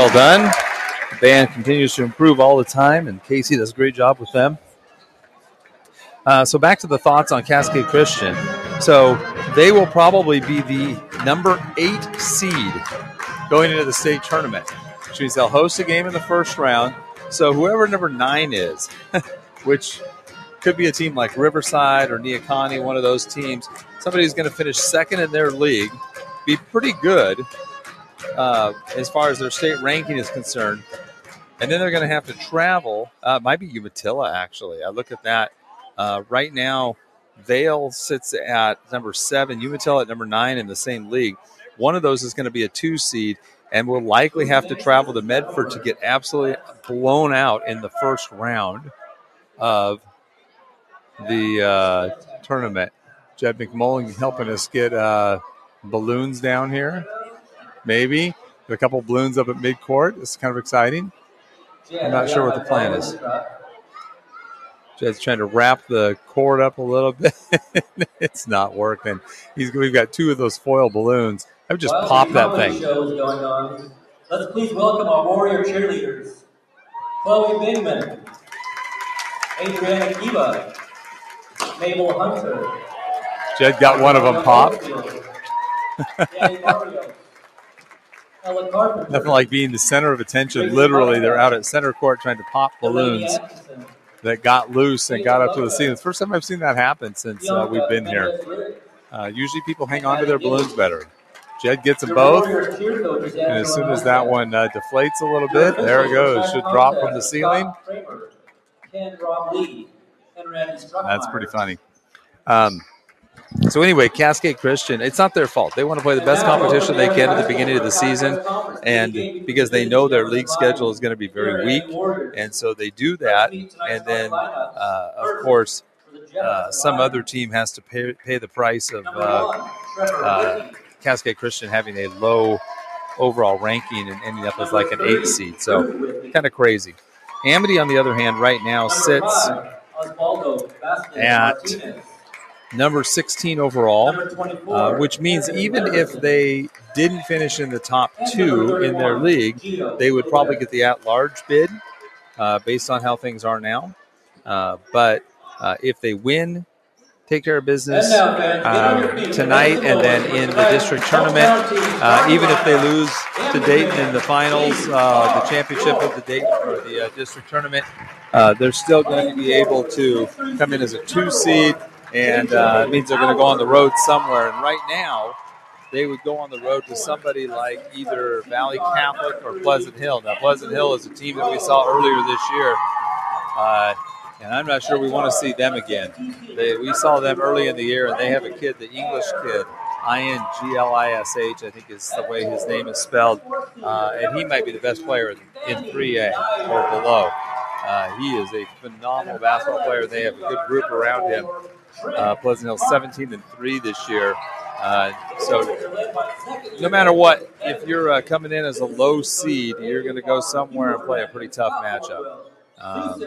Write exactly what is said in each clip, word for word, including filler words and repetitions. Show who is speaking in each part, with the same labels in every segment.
Speaker 1: well done. The band continues to improve all the time, and Casey does a great job with them. Uh, so back to the thoughts on Cascade Christian. So they will probably be the number eight seed going into the state tournament, which means they'll host a game in the first round. So whoever number nine is, which could be a team like Riverside or Neocani, one of those teams, somebody who's going to finish second in their league, be pretty good uh, as far as their state ranking is concerned. And then they're going to have to travel. Uh, might be Umatilla, actually. I look at that. Uh, right now, Vail sits at number seven, Umatilla at number nine in the same league. One of those is going to be a two seed, and will likely have to travel to Medford to get absolutely blown out in the first round of the uh, tournament. Jed McMullen helping us get uh, balloons down here. Maybe. A couple balloons up at midcourt. It's kind of exciting. I'm not sure what the plan is. Jed's trying to wrap the cord up a little bit. It's not working. He's, we've got two of those foil balloons. I would just
Speaker 2: While
Speaker 1: pop
Speaker 2: the
Speaker 1: that thing.
Speaker 2: show is going on, let's please welcome our Warrior cheerleaders. Chloe Bingman, Adriana Kiva, Mabel Hunter.
Speaker 1: Jed got one of them popped.
Speaker 2: Danny Mario, Ella Carpenter.
Speaker 1: Nothing like being the center of attention. Literally, they're out at center court trying to pop balloons that got loose and got up to the ceiling. It's the first time I've seen that happen since uh, we've been here. Uh, usually people hang on to their balloons better. Jed gets them both, and as soon as that one uh, deflates a little bit, there it goes. Should drop from the ceiling. That's pretty funny. Um, so anyway, Cascade Christian, it's not their fault. They want to play the best competition they can at the beginning of the season, and because they know their league schedule is going to be very weak, and so they do that. And then, uh, of course, uh, some other team has to pay, pay the price of uh, uh, Cascade Christian having a low overall ranking and ending up as like an eight seed. So kind of crazy. Amity, on the other hand, right now sits at number sixteen overall, uh, which means even if they didn't finish in the top two in their league, they would probably get the at-large bid uh, based on how things are now. Uh, but uh, if they win, take care of business um, tonight and then in the district tournament, uh, even if they lose to Dayton in the finals, uh, the championship of the Dayton or the uh, district tournament, uh, they're still going to be able to come in as a two seed, and uh, it means they're going to go on the road somewhere. And right now, they would go on the road to somebody like either Valley Catholic or Pleasant Hill. Now, Pleasant Hill is a team that we saw earlier this year. Uh, And I'm not sure we want to see them again. They, we saw them early in the year, and they have a kid, the English kid, I N G L I S H, I think is the way his name is spelled. Uh, and he might be the best player in, in three A or below. Uh, he is a phenomenal basketball player. They have a good group around him. Uh, Pleasant Hill seventeen and three this year. Uh, so no matter what, if you're uh, coming in as a low seed, you're going to go somewhere and play a pretty tough matchup. Um,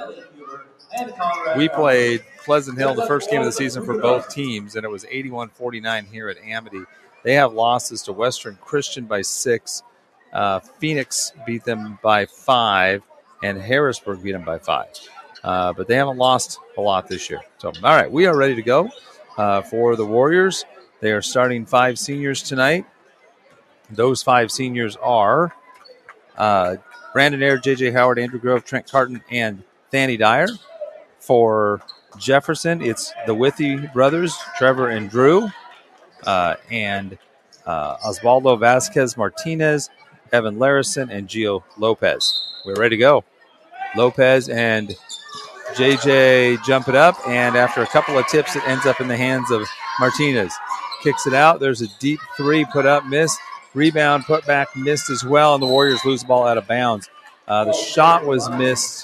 Speaker 1: We played Pleasant Hill the first game of the season for both teams, and it was eighty-one forty-nine here at Amity. They have losses to Western Christian by six. Uh, Phoenix beat them by five, and Harrisburg beat them by five. Uh, but they haven't lost a lot this year. So, all right, we are ready to go uh, for the Warriors. They are starting five seniors tonight. Those five seniors are uh, Brandon Ayer, J J Howard, Andrew Grove, Trent Carton, and Fanny Dyer. For Jefferson, it's the Withy brothers, Trevor and Drew, uh, and uh, Osvaldo Vasquez Martinez, Evan Larison, and Gio Lopez. We're ready to go. Lopez and J J jump it up, and after a couple of tips, it ends up in the hands of Martinez. Kicks it out. There's a deep three put up, missed. Rebound, put back, missed as well, and the Warriors lose the ball out of bounds. Uh, the shot was missed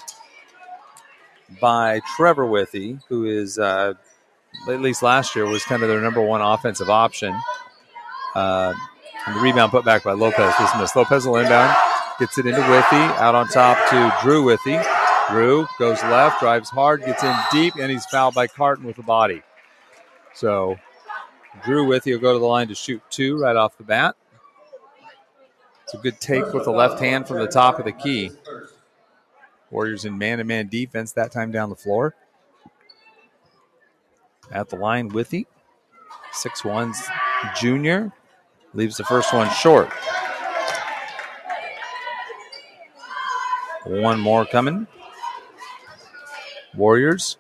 Speaker 1: by Trevor Withy, who is, uh, at least last year, was kind of their number one offensive option. Uh, and the rebound put back by Lopez was missed. Lopez will inbound, gets it into Withy, out on top to Drew Withy. Drew goes left, drives hard, gets in deep, and he's fouled by Carton with the body. So Drew Withy will go to the line to shoot two right off the bat. It's a good take with the left hand from the top of the key. Warriors in man-to-man defense, that time down the floor. At the line, Withy. six one's junior. Leaves the first one short. One more coming. Warriors.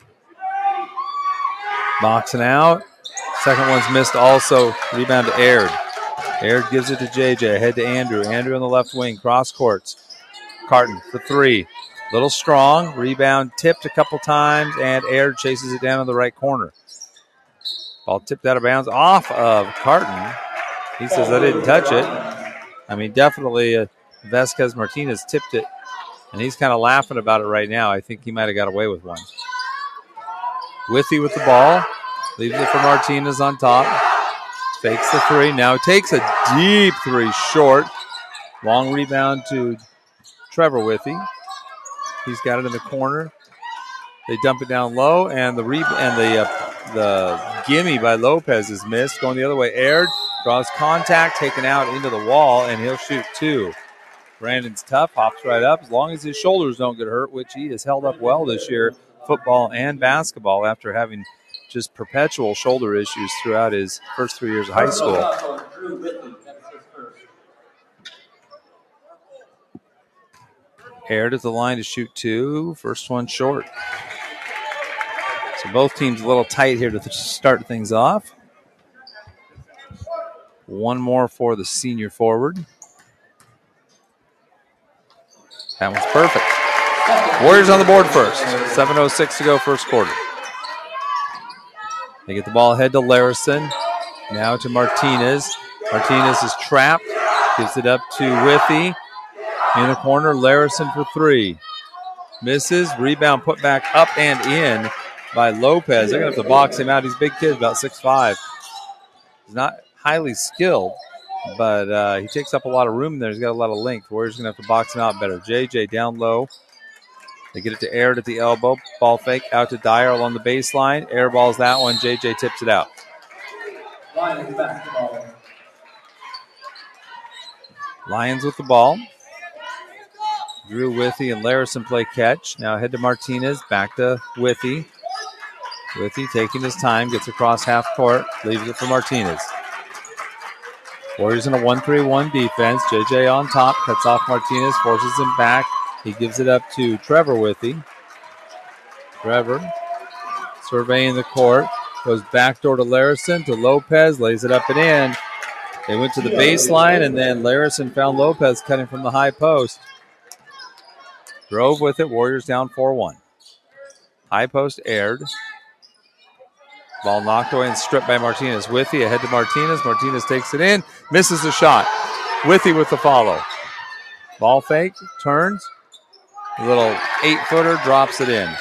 Speaker 1: Boxing out. Second one's missed also. Rebound to Aird. Aird gives it to J J. Ahead to Andrew. Andrew on the left wing. Cross courts. Carton for three. Little strong. Rebound tipped a couple times, and Aird chases it down in the right corner. Ball tipped out of bounds off of Carton. He says, I didn't touch it. I mean, definitely uh, Vasquez Martinez tipped it, and he's kind of laughing about it right now. I think he might have got away with one. Withy with the ball. Leaves it for Martinez on top. Fakes the three. Now takes a deep three short. Long rebound to Trevor Withy. He's got it in the corner. They dump it down low, and the re- and the uh, the gimme by Lopez is missed. Going the other way, Aird draws contact, taken out into the wall, and he'll shoot two. Brandon's tough, hops right up as long as his shoulders don't get hurt, which he has held up well this year, football and basketball, after having just perpetual shoulder issues throughout his first three years of high school. Aird at the line to shoot two. First one short. So both teams a little tight here to start things off. One more for the senior forward. That one's perfect. Warriors on the board first. seven oh six to go first quarter. They get the ball ahead to Larison. Now to Martinez. Martinez is trapped. Gives it up to Withy. In the corner, Larison for three. Misses. Rebound put back up and in by Lopez. They're going to have to box him out. He's a big kid, about six five. He's not highly skilled, but uh, he takes up a lot of room there. He's got a lot of length. Warriors going to have to box him out better. J J down low. They get it to Aird at the elbow. Ball fake out to Dyer along the baseline. Air balls that one. J J tips it out.
Speaker 2: Lions basketball.
Speaker 1: Lions with the ball. Drew Withy and Larison play catch. Now head to Martinez. Back to Withy. Withy taking his time. Gets across half court. Leaves it for Martinez. Warriors in a one three one defense. J J on top. Cuts off Martinez. Forces him back. He gives it up to Trevor Withy. Trevor surveying the court. Goes backdoor to Larison, to Lopez. Lays it up and in. They went to the baseline, and then Larison found Lopez cutting from the high post. Drove with it. Warriors down four one. High post Aird. Ball knocked away and stripped by Martinez. Withy ahead to Martinez. Martinez takes it in. Misses the shot. Withy with the follow. Ball fake. Turns. A little eight-footer. Drops it in.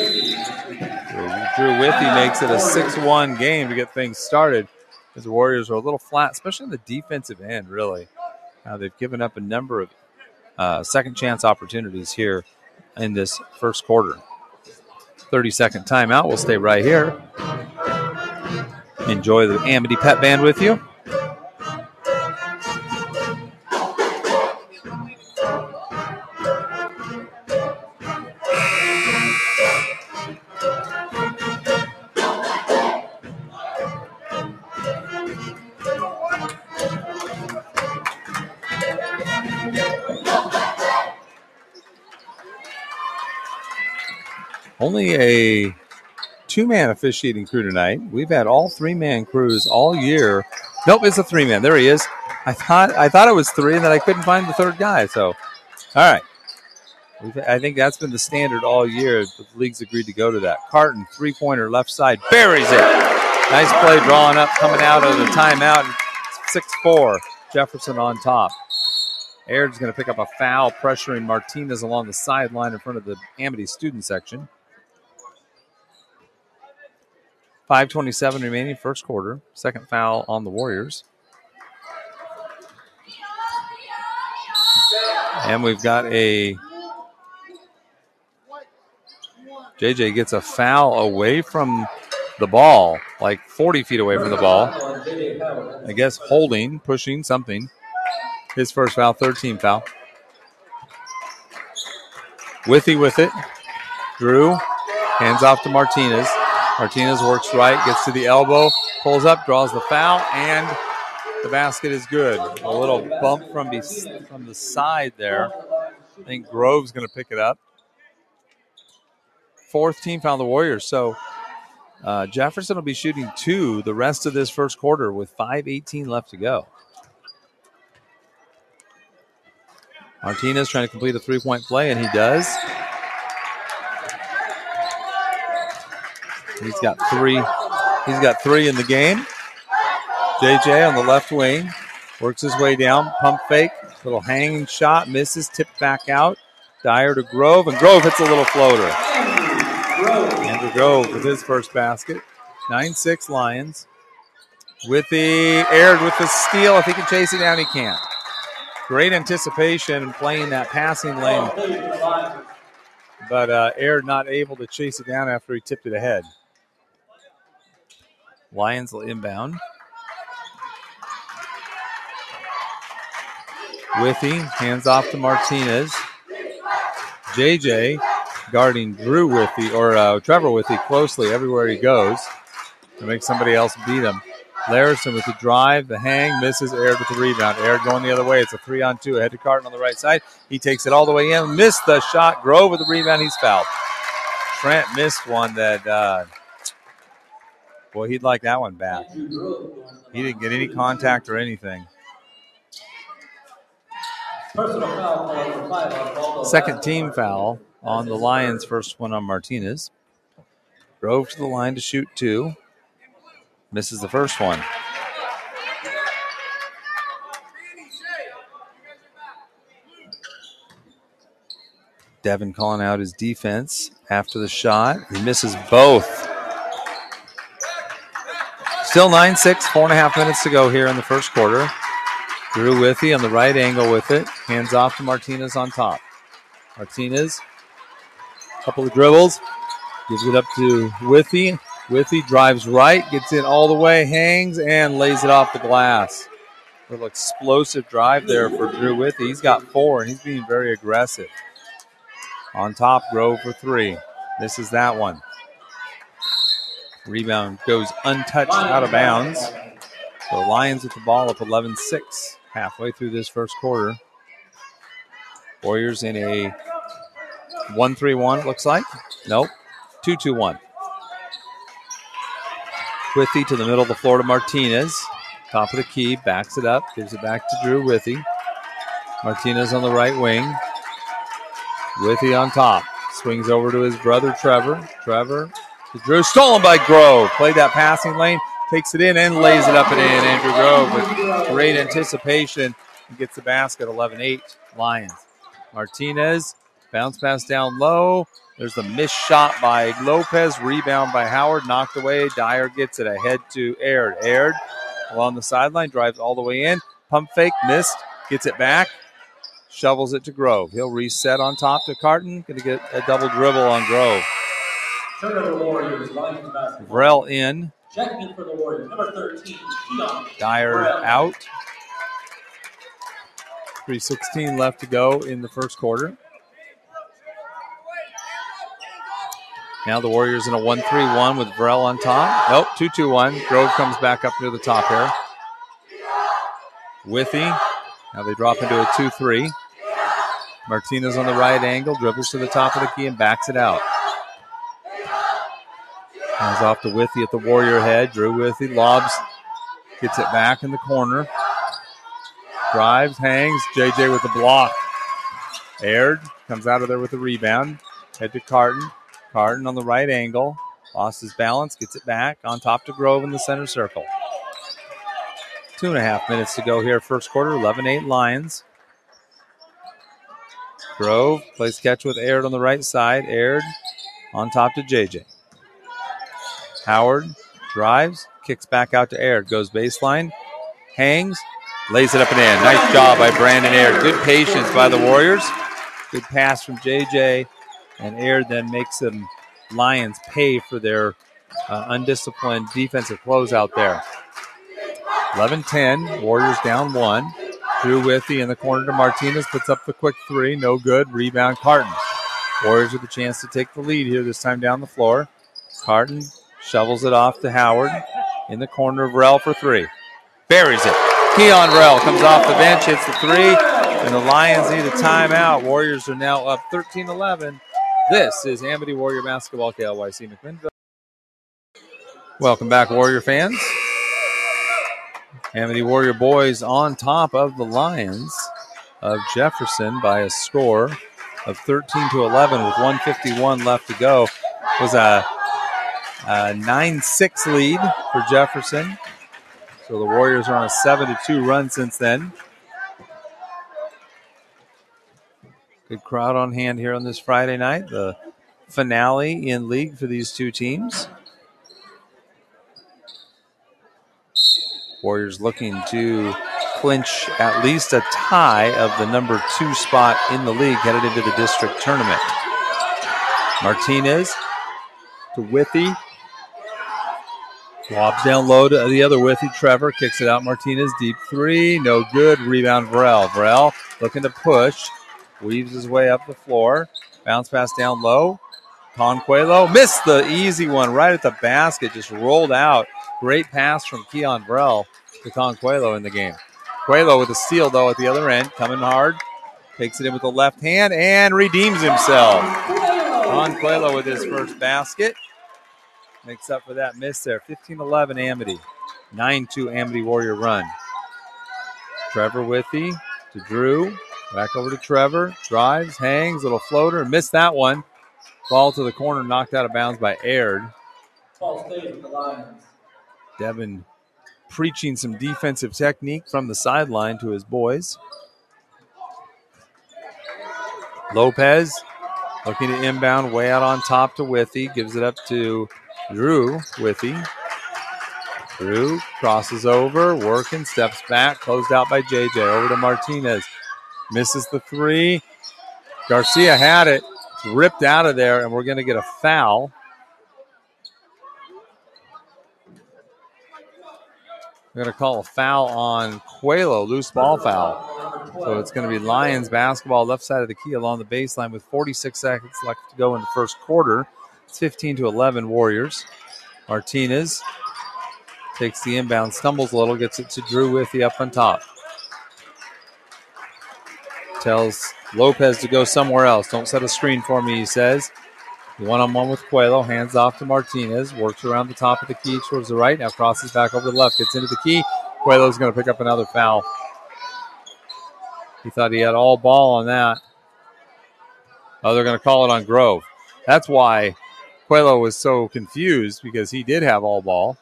Speaker 1: Drew Withy makes it a six one game to get things started. As the Warriors are a little flat, especially in the defensive end, really. Uh, they've given up a number of uh, second-chance opportunities here in this first quarter. thirty-second timeout. We'll stay right here. Enjoy the Amity Pet Band with you. Only a two-man officiating crew tonight. We've had all three-man crews all year. Nope, it's a three-man. There he is. I thought I thought it was three, and then I couldn't find the third guy. So, all right. We've, I think that's been the standard all year. The league's agreed to go to that. Carton, three-pointer, left side, buries it. Nice play drawing up, coming out of the timeout. six four, Jefferson on top. Aird's going to pick up a foul, pressuring Martinez along the sideline in front of the Amity student section. five twenty-seven remaining, first quarter. Second foul on the Warriors. And we've got a... J J gets a foul away from the ball, like forty feet away from the ball. I guess holding, pushing, something. His first foul, third team foul. Withy with it. Drew, hands off to Martinez. Martinez works right, gets to the elbow, pulls up, draws the foul, and the basket is good. A little bump from, be- from the side there. I think Grove's going to pick it up. Fourth team foul, the Warriors. So uh, Jefferson will be shooting two the rest of this first quarter with five eighteen left to go. Martinez trying to complete a three-point play, and he does. He's got three. He's got three in the game. J J on the left wing works his way down. Pump fake. Little hanging shot. Misses. Tipped back out. Dyer to Grove. And Grove hits a little floater. Andrew Grove with his first basket. nine six Lions. With the aired with the steal. If he can chase it down, he can't. Great anticipation playing that passing lane. But uh, Aird not able to chase it down after he tipped it ahead. Lions will inbound. Withy hands off to Martinez. J J guarding Drew Withy, or uh, Trevor Withy closely everywhere he goes to make somebody else beat him. Larison with the drive, the hang, misses. Aird with the rebound. Aird going the other way. It's a three on two. Ahead to Carton on the right side. He takes it all the way in. Missed the shot. Grove with the rebound. He's fouled. Trent missed one that, uh, boy, he'd like that one back. He didn't get any contact or anything. Second team foul on the Lions. First one on Martinez. Grove to the line to shoot two. Misses the first one. Devin calling out his defense after the shot. He misses both. Still nine six, four and a half minutes to go here in the first quarter. Drew Withy on the right angle with it. Hands off to Martinez on top. Martinez, couple of dribbles. Gives it up to Withy. Withy drives right, gets in all the way, hangs, and lays it off the glass. A little explosive drive there for Drew Withy. He's got four, and he's being very aggressive. On top, Grove for three. Misses that one. Rebound goes untouched out of bounds. So Lions with the ball up eleven six halfway through this first quarter. Warriors in a one three one, looks like. Nope, two two one. Withy to the middle of the floor to Martinez. Top of the key, backs it up, gives it back to Drew Withy. Martinez on the right wing. Withy on top. Swings over to his brother Trevor. Trevor to Drew. Stolen by Grove. Played that passing lane. Takes it in and lays it up and in. Andrew Grove with great anticipation and gets the basket. eleven eight Lions. Martinez. Bounce pass down low. There's the missed shot by Lopez. Rebound by Howard. Knocked away. Dyer gets it ahead to Aird. Aird along the sideline. Drives all the way in. Pump fake. Missed. Gets it back. Shovels it to Grove. He'll reset on top to Carton. Going to get a double dribble on Grove. Vrell in.
Speaker 2: Checking in for the Warriors. Number thirteen.
Speaker 1: Dyer
Speaker 2: Vrell
Speaker 1: out. three sixteen left to go in the first quarter. Now the Warriors in a one three one with Vrell on top. Nope, two two one. Grove comes back up near the top here. Withy. Now they drop into a two three. Martinez on the right angle. Dribbles to the top of the key and backs it out. Hands off to Withy at the Warrior head. Drew Withy lobs. Gets it back in the corner. Drives, hangs. J J with the block. Aird comes out of there with a rebound. Head to Carton. Carton on the right angle. Lost his balance. Gets it back. On top to Grove in the center circle. Two and a half minutes to go here. First quarter. eleven eight Lions. Grove plays catch with Aird on the right side. Aird on top to J J. Howard drives. Kicks back out to Aird. Goes baseline. Hangs. Lays it up and in. Nice job by Brandon Aird. Good patience by the Warriors. Good pass from J J. And Aird then makes them Lions pay for their uh, undisciplined defensive closeout there. eleven ten. Warriors down one. Drew Withy in the corner to Martinez, puts up the quick three, no good. Rebound, Carton. Warriors with a chance to take the lead here, this time down the floor. Carton shovels it off to Howard in the corner of Rel for three. Buries it. Keon Rel comes off the bench, hits the three, and the Lions need a timeout. Warriors are now up thirteen eleven. This is Amity Warrior Basketball, K L Y C McMinnville. Welcome back, Warrior fans. Amity Warrior boys on top of the Lions of Jefferson by a score of thirteen to eleven with one fifty-one left to go. It was a, a nine six lead for Jefferson. So the Warriors are on a seven to two run since then. Good crowd on hand here on this Friday night. The finale in league for these two teams. Warriors looking to clinch at least a tie of the number two spot in the league headed into the district tournament. Martinez to Withy. Lobs down low to the other Withy. Trevor kicks it out. Martinez deep three. No good. Rebound Varel. Varel looking to push. Weaves his way up the floor. Bounce pass down low. Conquelo missed the easy one right at the basket. Just rolled out. Great pass from Keon Varel to Conquelo in the game. Quelo with a steal, though, at the other end. Coming hard. Takes it in with the left hand and redeems himself. Conquelo with his first basket. Makes up for that miss there. fifteen eleven Amity. nine two Amity Warrior run. Trevor Withy to Drew. Back over to Trevor. Drives, hangs, little floater. Missed that one. Ball to the corner, knocked out of bounds by Aird.
Speaker 2: Ball stays with the Lions.
Speaker 1: Devin preaching some defensive technique from the sideline to his boys. Lopez looking to inbound, way out on top to Withy. Gives it up to Drew Withy. Drew crosses over, working, steps back, closed out by J J. Over to Martinez. Misses the three. Garcia had it. It's ripped out of there, and we're going to get a foul. We're going to call a foul on Quelo, loose ball foul. So it's going to be Lions basketball left side of the key along the baseline with forty-six seconds left to go in the first quarter. It's fifteen to eleven Warriors. Martinez takes the inbound, stumbles a little, gets it to Drew Withy up on top. Tells Lopez to go somewhere else. Don't set a screen for me, he says. One-on-one with Quelo, hands off to Martinez, works around the top of the key towards the right, now crosses back over the left, gets into the key. Quelo's going to pick up another foul. He thought he had all ball on that. Oh, they're going to call it on Grove. That's why Quelo was so confused, because he did have all ball.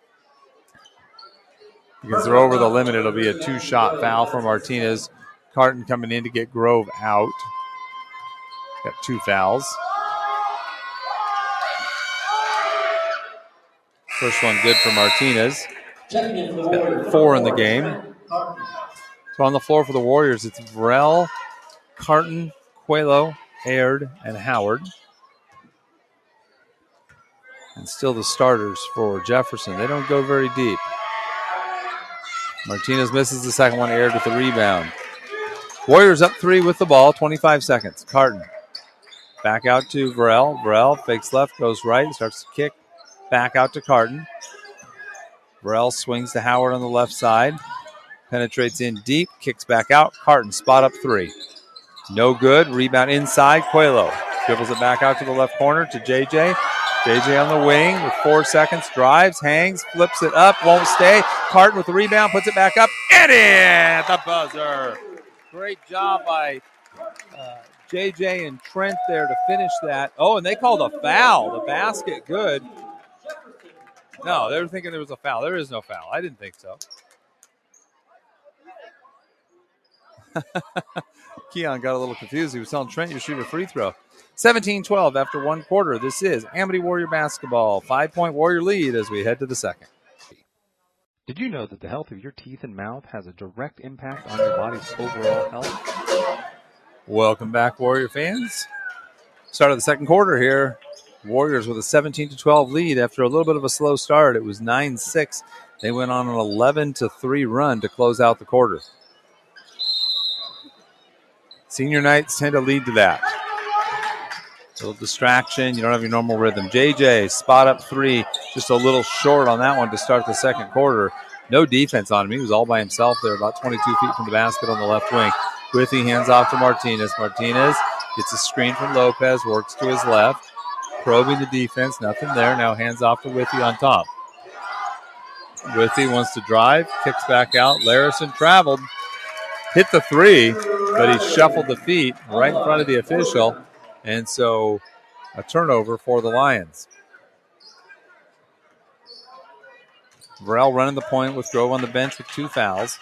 Speaker 1: Because they're over the limit, it'll be a two-shot foul for Martinez. Carton coming in to get Grove out. Got two fouls. First one good for Martinez. He's got four in the game. So on the floor for the Warriors, it's Varel, Carton, Quelo, Aird, and Howard. And still the starters for Jefferson. They don't go very deep. Martinez misses the second one. Aird with the rebound. Warriors up three with the ball. twenty-five seconds. Carton back out to Varel. Varel fakes left, goes right, starts to kick. Back out to Carton. Varel swings to Howard on the left side. Penetrates in deep, kicks back out. Carton, spot up three. No good. Rebound inside. Quelo dribbles it back out to the left corner to J J. J J on the wing with four seconds. Drives, hangs, flips it up, won't stay. Carton with the rebound, puts it back up. And in at the buzzer. Great job by uh, J J and Trent there to finish that. Oh, and they called a foul. The basket, good. No, they were thinking there was a foul. There is no foul. I didn't think so. Keon got a little confused. He was telling Trent, you shoot a free throw. seventeen twelve after one quarter. This is Amity Warrior basketball. Five-point Warrior lead as we head to the second.
Speaker 3: Did you know that the health of your teeth and mouth has a direct impact on your body's overall health?
Speaker 1: Welcome back, Warrior fans. Start of the second quarter here. Warriors with a seventeen to twelve lead after a little bit of a slow start. It was nine six. They went on an eleven to three run to close out the quarter. Senior nights tend to lead to that. A little distraction. You don't have your normal rhythm. J J, spot up three. Just a little short on that one to start the second quarter. No defense on him. He was all by himself there, about twenty-two feet from the basket on the left wing. Withy hands off to Martinez. Martinez gets a screen from Lopez, works to his left. Probing the defense, nothing there. Now hands off to Withy on top. Withy wants to drive, kicks back out. Larison traveled, hit the three, but he shuffled the feet right in front of the official. And so a turnover for the Lions. Varell running the point with Grove on the bench with two fouls.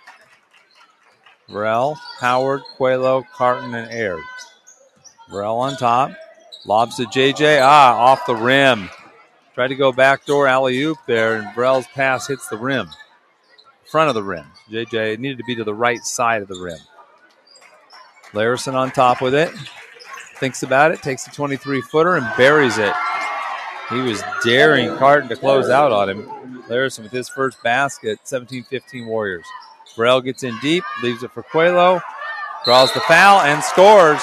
Speaker 1: Varell, Howard, Coelho, Carton, and Aird. Varell on top. Lobs to J J. Ah, off the rim. Tried to go backdoor alley-oop there, and Varell's pass hits the rim. Front of the rim. J J needed to be to the right side of the rim. Larison on top with it. Thinks about it, takes a twenty-three footer and buries it. He was daring Carton to close out on him. Larison with his first basket, seventeen fifteen Warriors. Varell gets in deep, leaves it for Coelho, draws the foul, and scores.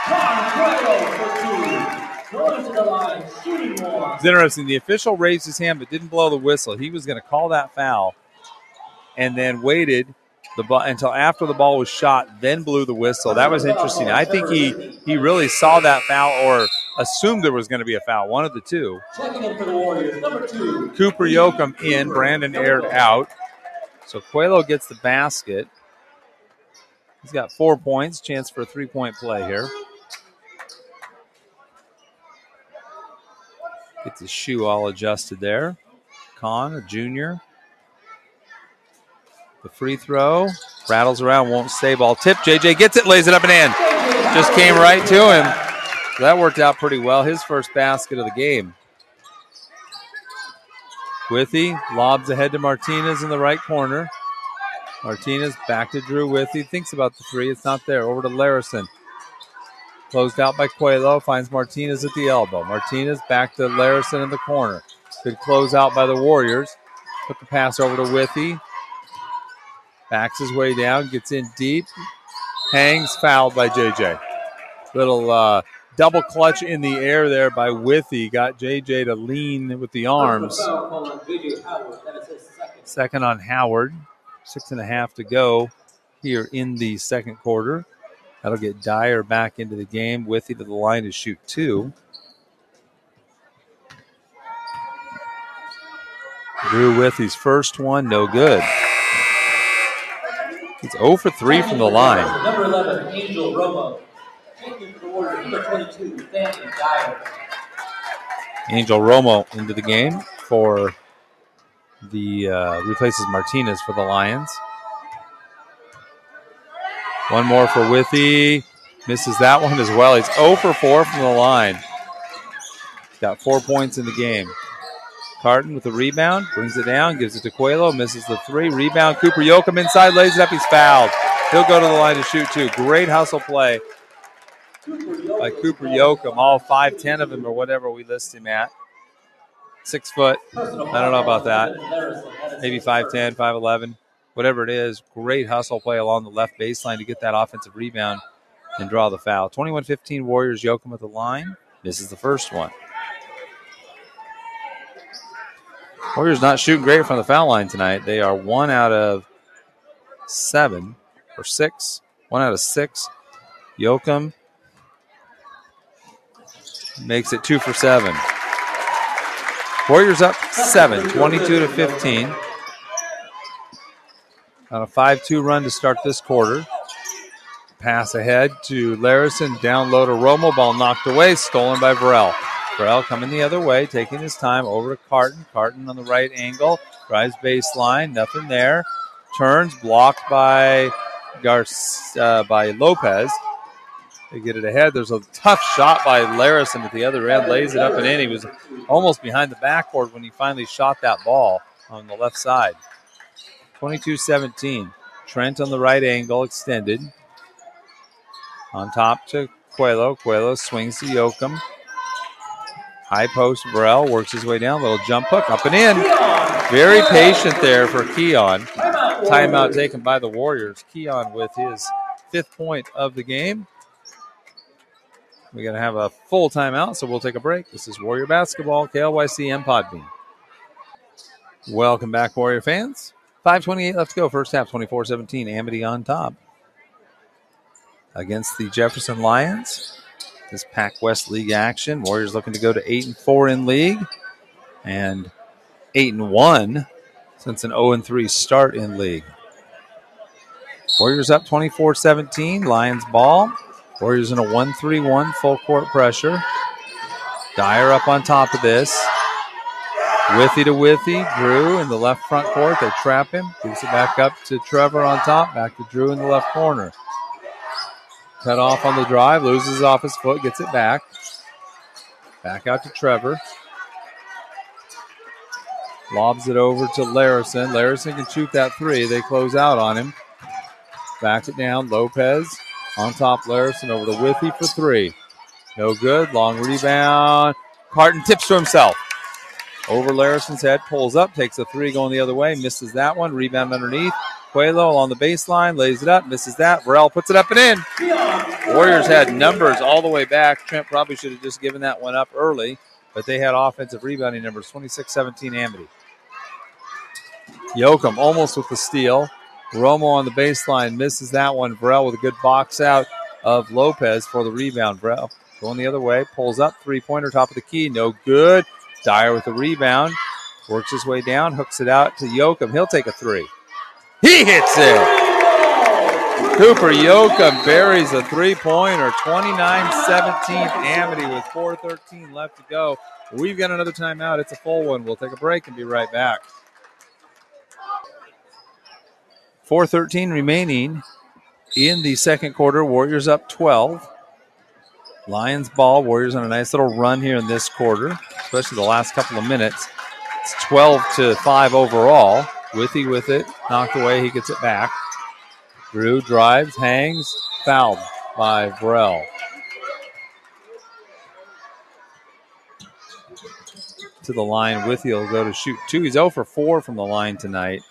Speaker 1: It's interesting. The official raised his hand but didn't blow the whistle. He was going to call that foul and then waited the ball until after the ball was shot, then blew the whistle. That was interesting. I think he, he really saw that foul or assumed there was going to be a foul, one of the two.
Speaker 2: Checking in for the Warriors, number two.
Speaker 1: Cooper Yoakum in, Brandon Aird out. So Coelho gets the basket. He's got four points, chance for a three-point play here. Gets his shoe all adjusted there. Kahn, a junior. The free throw. Rattles around, won't stay. Ball tip. J J gets it, lays it up and in. Just came right to him. So that worked out pretty well. His first basket of the game. Withy lobs ahead to Martinez in the right corner. Martinez back to Drew Withy. Thinks about the three. It's not there. Over to Larison. Closed out by Coelho. Finds Martinez at the elbow. Martinez back to Larison in the corner. Good close out by the Warriors. Put the pass over to Withy. Backs his way down. Gets in deep. Hangs. Fouled by J J. Little uh, double clutch in the air there by Withy. Got J J to lean with the arms. Second on Howard. Six and a half to go here in the second quarter. That'll get Dyer back into the game. Withy to the line to shoot two. Drew Withy's first one, no good. He's zero for three from the line.
Speaker 2: Number eleven, Angel Romo. Taking the order, number twenty-two, Stanton Dyer.
Speaker 1: Angel Romo into the game for the uh, replaces Martinez for the Lions. One more for Withy. Misses that one as well. He's zero for four from the line. He's got four points in the game. Carton with the rebound. Brings it down. Gives it to Coelho. Misses the three. Rebound. Cooper Yoakum inside. Lays it up. He's fouled. He'll go to the line to shoot two. Great hustle play by Cooper Yoakum. All five ten of him or whatever we list him at. Six foot. I don't know about that. Maybe five ten, five eleven. Whatever it is, great hustle play along the left baseline to get that offensive rebound and draw the foul. twenty-one fifteen Warriors. Yoakum at the line. This is the first one. Warriors not shooting great from the foul line tonight. They are one out of seven or six. One out of six. Yoakum makes it two for seven. Warriors up seven, twenty-two to fifteen. On a five two run to start this quarter. Pass ahead to Larison. Down low to Romo. Ball knocked away. Stolen by Varell. Varell coming the other way. Taking his time. Over to Carton. Carton on the right angle. Drives baseline. Nothing there. Turns. Blocked by, Gar- uh, by Lopez. They get it ahead. There's a tough shot by Larison at the other end. Lays it up and in. He was almost behind the backboard when he finally shot that ball on the left side. twenty-two seventeen. Trent on the right angle, extended. On top to Coelho. Coelho swings to Yoakum. High post, Varell works his way down. Little jump hook, up and in. Very patient there for Keon. Timeout taken by the Warriors. Keon with his fifth point of the game. We're going to have a full timeout, so we'll take a break. This is Warrior Basketball, K L Y C and Podbean. Welcome back, Warrior fans. five twenty-eight left to go. First half, twenty-four seventeen. Amity on top against the Jefferson Lions. This Pac West League action. Warriors looking to go to eight and four in league and eight and one since an oh and three start in league. Warriors up twenty-four seventeen. Lions ball. Warriors in a one three one full court pressure. Dyer up on top of this. Withy to Withy. Drew in the left front court. They trap him. Gives it back up to Trevor on top. Back to Drew in the left corner. Cut off on the drive. Loses it off his foot. Gets it back. Back out to Trevor. Lobs it over to Larison. Larison can shoot that three. They close out on him. Back it down. Lopez on top. Larison over to Withy for three. No good. Long rebound. Carton tips to himself. Over Larison's head. Pulls up. Takes a three going the other way. Misses that one. Rebound underneath. Coelho along the baseline. Lays it up. Misses that. Burrell puts it up and in. Warriors had numbers all the way back. Trent probably should have just given that one up early, but they had offensive rebounding numbers. twenty-six seventeen Amity. Yoakum almost with the steal. Romo on the baseline misses that one. Burrell with a good box out of Lopez for the rebound. Burrell going the other way. Pulls up. Three-pointer top of the key. No good. Dyer with the rebound. Works his way down. Hooks it out to Yoakum. He'll take a three. He hits it. Cooper Yoakum buries a three-pointer. twenty-nine seventeen Amity with four thirteen left to go. We've got another timeout. It's a full one. We'll take a break and be right back. four thirteen remaining in the second quarter. Warriors up twelve. Lions ball. Warriors on a nice little run here in this quarter, especially the last couple of minutes. It's twelve to five overall. Withy with it. Knocked away. He gets it back. Drew drives, hangs, fouled by Burrell. To the line. Withy will go to shoot two. He's oh for four from the line tonight.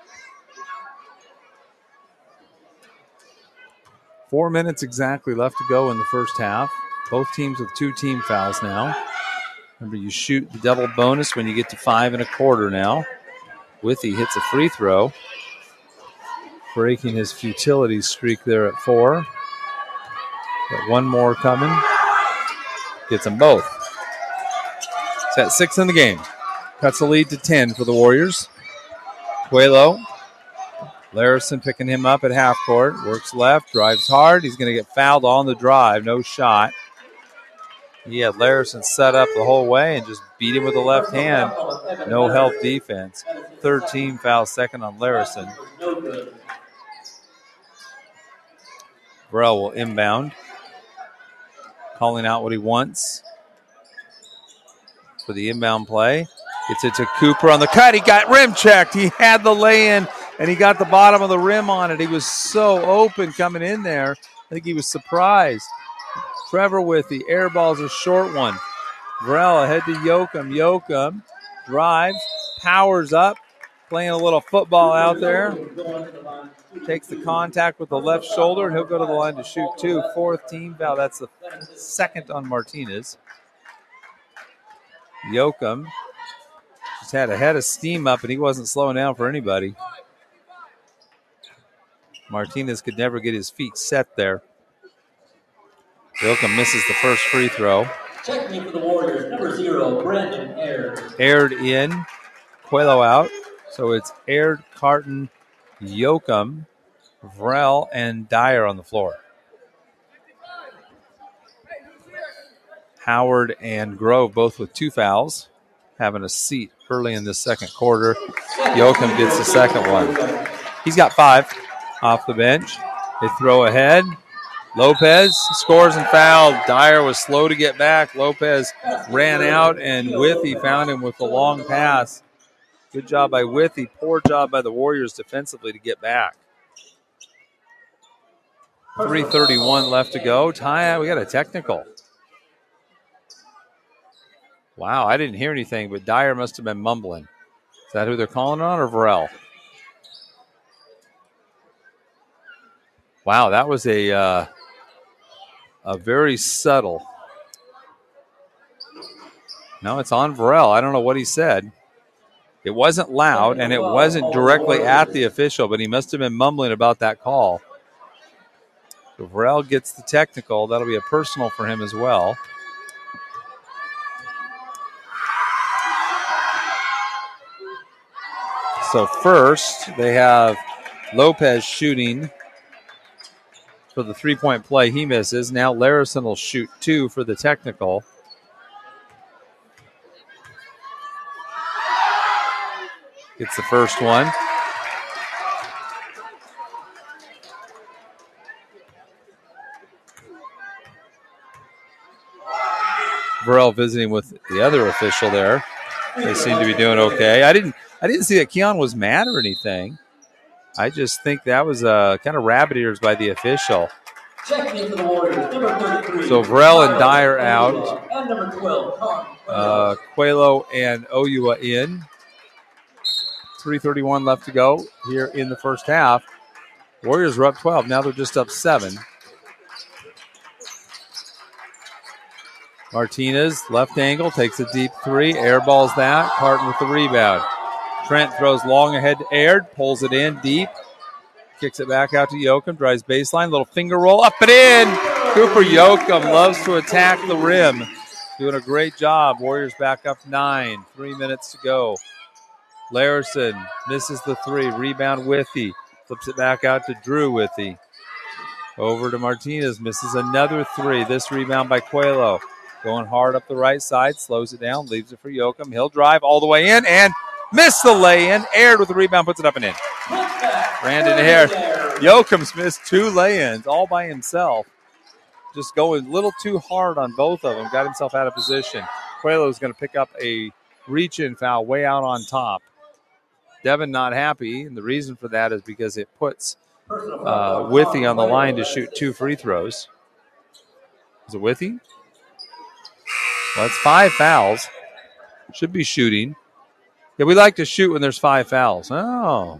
Speaker 1: Four minutes exactly left to go in the first half. Both teams with two team fouls now. Remember, you shoot the double bonus when you get to five and a quarter now. Withy hits a free throw, breaking his futility streak there at four. Got one more coming. Gets them both. It's at six in the game. Cuts the lead to ten for the Warriors. Coelho. Larison picking him up at half court. Works left, drives hard. He's going to get fouled on the drive. No shot. He had Larison set up the whole way and just beat him with the left hand. No help defense. Third team foul, second on Larison. Burrell will inbound. Calling out what he wants for the inbound play. Gets it to Cooper on the cut. He got rim checked. He had the lay-in, and he got the bottom of the rim on it. He was so open coming in there. I think he was surprised. Trevor with the air ball's a short one. Burrell ahead to Yoakum. Yoakum drives, powers up, playing a little football out there. Takes the contact with the left shoulder, and he'll go to the line to shoot two. Fourth team foul. That's the second on Martinez. Yoakum just had a head of steam up, and he wasn't slowing down for anybody. Martinez could never get his feet set there. Yoakum misses the first free throw.
Speaker 2: Check me for the Warriors, number zero, Brandon Aird.
Speaker 1: Aird in, Coelho out. So it's Aird, Carton, Yoakum, Vrell, and Dyer on the floor. Howard and Grove both with two fouls, having a seat early in the second quarter. Yoakum gets the second one. He's got five off the bench. They throw ahead. Lopez scores and fouled. Dyer was slow to get back. Lopez ran out, and Withy found him with the long pass. Good job by Withy. Poor job by the Warriors defensively to get back. three thirty-one left to go. Tie. We got a technical. Wow, I didn't hear anything, but Dyer must have been mumbling. Is that who they're calling on, or Varel? Wow, that was a uh, a very subtle. No, it's on Varel. I don't know what he said. It wasn't loud, and it wasn't directly at the official, but he must have been mumbling about that call. So Varel gets the technical. That'll be a personal for him as well. So first, they have Lopez shooting for the three-point play. He misses. Now Larison will shoot two for the technical. Gets the first one. Varel visiting with the other official there. They seem to be doing okay. I didn't I didn't see that Keon was mad or anything. I just think that was uh, kind of rabbit ears by the official.
Speaker 2: Checking into the Warriors, number thirty-three.
Speaker 1: So Varel and Dyer out.
Speaker 2: And number twelve, Con
Speaker 1: Uh, Coelho and Oyua in. three thirty-one left to go here in the first half. Warriors were up twelve. Now they're just up seven. Martinez, left angle, takes a deep three. Airballs that. Carton with the rebound. Trent throws long ahead to Aird. Pulls it in deep. Kicks it back out to Yoakum. Drives baseline. Little finger roll. Up and in. Cooper Yoakum loves to attack the rim. Doing a great job. Warriors back up nine. Three minutes to go. Larison misses the three. Rebound Withy. Flips it back out to Drew Withy. Over to Martinez. Misses another three. This rebound by Coelho. Going hard up the right side. Slows it down. Leaves it for Yoakum. He'll drive all the way in and miss the lay-in. Aird with the rebound. Puts it up and in. Brandon Aird. Yoakum's missed two lay-ins all by himself. Just going a little too hard on both of them. Got himself out of position. Coelho's going to pick up a reach-in foul way out on top. Devin not happy, and the reason for that is because it puts uh, Withy on the line to shoot two free throws. Is it Withy? Well, it's five fouls. Should be shooting. Yeah, we like to shoot when there's five fouls. Oh.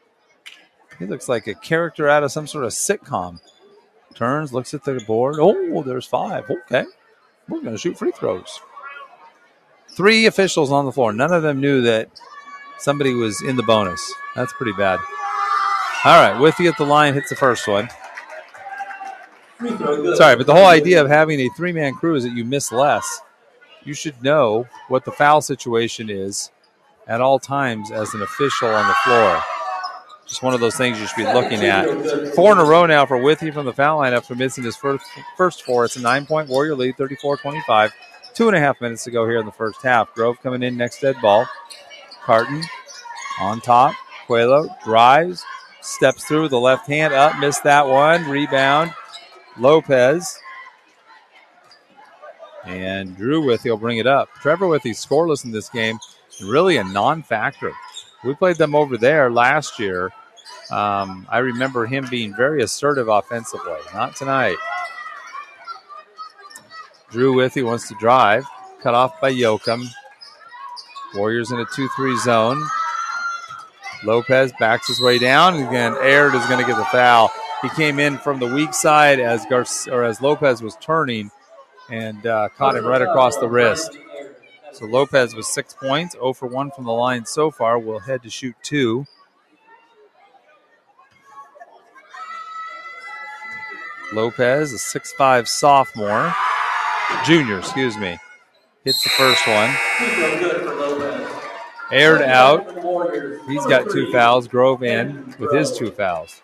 Speaker 1: He looks like a character out of some sort of sitcom. Turns, looks at the board. Oh, there's five. Okay. We're going to shoot free throws. Three officials on the floor. None of them knew that somebody was in the bonus. That's pretty bad. All right, Withy at the line hits the first one. Sorry, but the whole idea of having a three-man crew is that you miss less. You should know what the foul situation is at all times as an official on the floor. Just one of those things you should be looking at. Four in a row now for Withy from the foul line after missing his first, first four. It's a nine-point Warrior lead, thirty-four twenty-five. Two and a half minutes to go here in the first half. Grove coming in next dead ball. Carton on top. Coelho drives, steps through with the left hand up, missed that one. Rebound. Lopez. And Drew Withy will bring it up. Trevor Withy scoreless in this game, really a non-factor. We played them over there last year. Um, I remember him being very assertive offensively. Not tonight. Drew Withy wants to drive. Cut off by Yoakum. Warriors in a two three zone. Lopez backs his way down. Again, Aird is going to get the foul. He came in from the weak side as Gar- or as Lopez was turning and uh, caught him right across the wrist. So Lopez with six points, zero for one from the line so far. Will head to shoot two. Lopez, a six five sophomore. Junior, excuse me. Hits the first one. Aird out. He's got two fouls. Grove in with his two fouls.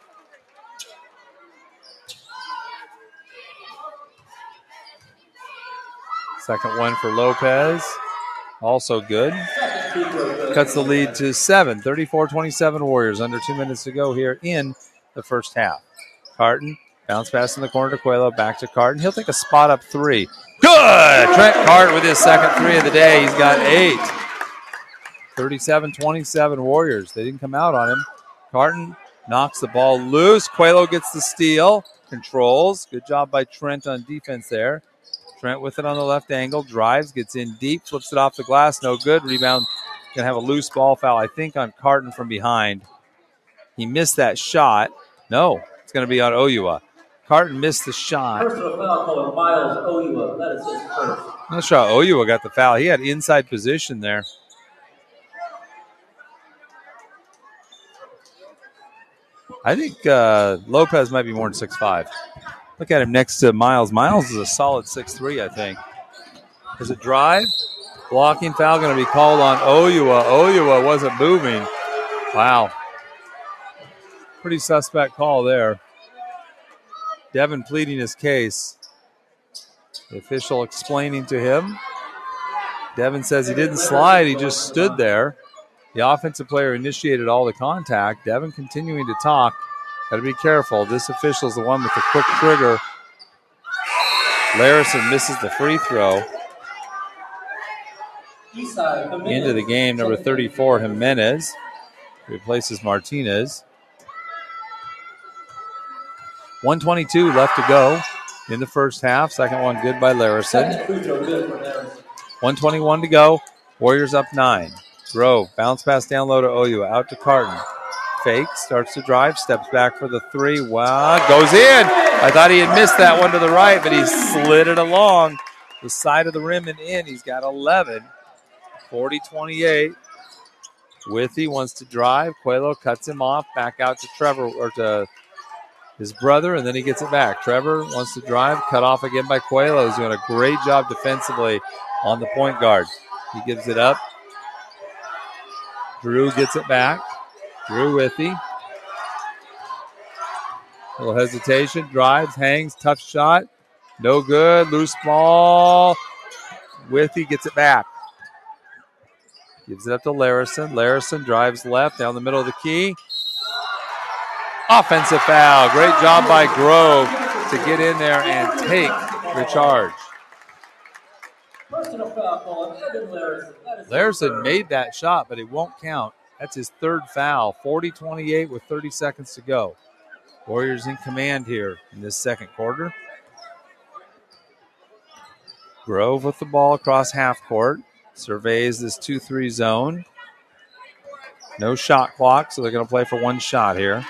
Speaker 1: Second one for Lopez. Also good. Cuts the lead to seven. thirty-four twenty-seven Warriors. Under two minutes to go here in the first half. Carton. Bounce pass in the corner to Coelho. Back to Carton. He'll take a spot up three. Good! Trent Carton with his second three of the day. He's got eight. thirty-seven twenty-seven Warriors. They didn't come out on him. Carton knocks the ball loose. Coelho gets the steal. Controls. Good job by Trent on defense there. Trent with it on the left angle. Drives. Gets in deep. Flips it off the glass. No good. Rebound. Going to have a loose ball foul, I think, on Carton from behind. He missed that shot. No. It's going to be on Oyua. Carton missed the shot.
Speaker 2: Personal foul call on Miles Oyua. That is his first.
Speaker 1: I'm not sure how Oyua got the foul. He had inside position there. I think uh, Lopez might be more than six five. Look at him next to Miles. Miles is a solid six three, I think. Is it drive? Blocking foul going to be called on Oyua. Oyua wasn't moving. Wow. Pretty suspect call there. Devin pleading his case. The official explaining to him. Devin says he didn't slide. He just stood there. The offensive player initiated all the contact. Devin continuing to talk. Got to be careful. This official is the one with the quick trigger. Larison misses the free throw. Into the game, number thirty-four, Jimenez replaces Martinez. one twenty-two left to go in the first half. Second one good by Larison. one twenty-one to go. Warriors up nine. Grove, bounce pass down low to Oyua. Out to Carton. Fake, starts to drive, steps back for the three. Wow, goes in. I thought he had missed that one to the right, but he slid it along the side of the rim and in. He's got eleven. forty twenty-eight. Withy wants to drive. Coelho cuts him off. Back out to Trevor, or to his brother, and then he gets it back. Trevor wants to drive. Cut off again by Coelho. He's doing a great job defensively on the point guard. He gives it up. Drew gets it back. Drew Withy. A little hesitation. Drives, hangs, tough shot. No good. Loose ball. Withy gets it back. Gives it up to Larison. Larison drives left down the middle of the key. Offensive foul. Great job by Grove to get in there and take the charge.
Speaker 2: Personal foul call on Evan Larison.
Speaker 1: Larison made that shot, but it won't count. That's his third foul. forty twenty-eight with thirty seconds to go. Warriors in command here in this second quarter. Grove with the ball across half court. Surveys this two three zone. No shot clock, so they're going to play for one shot here.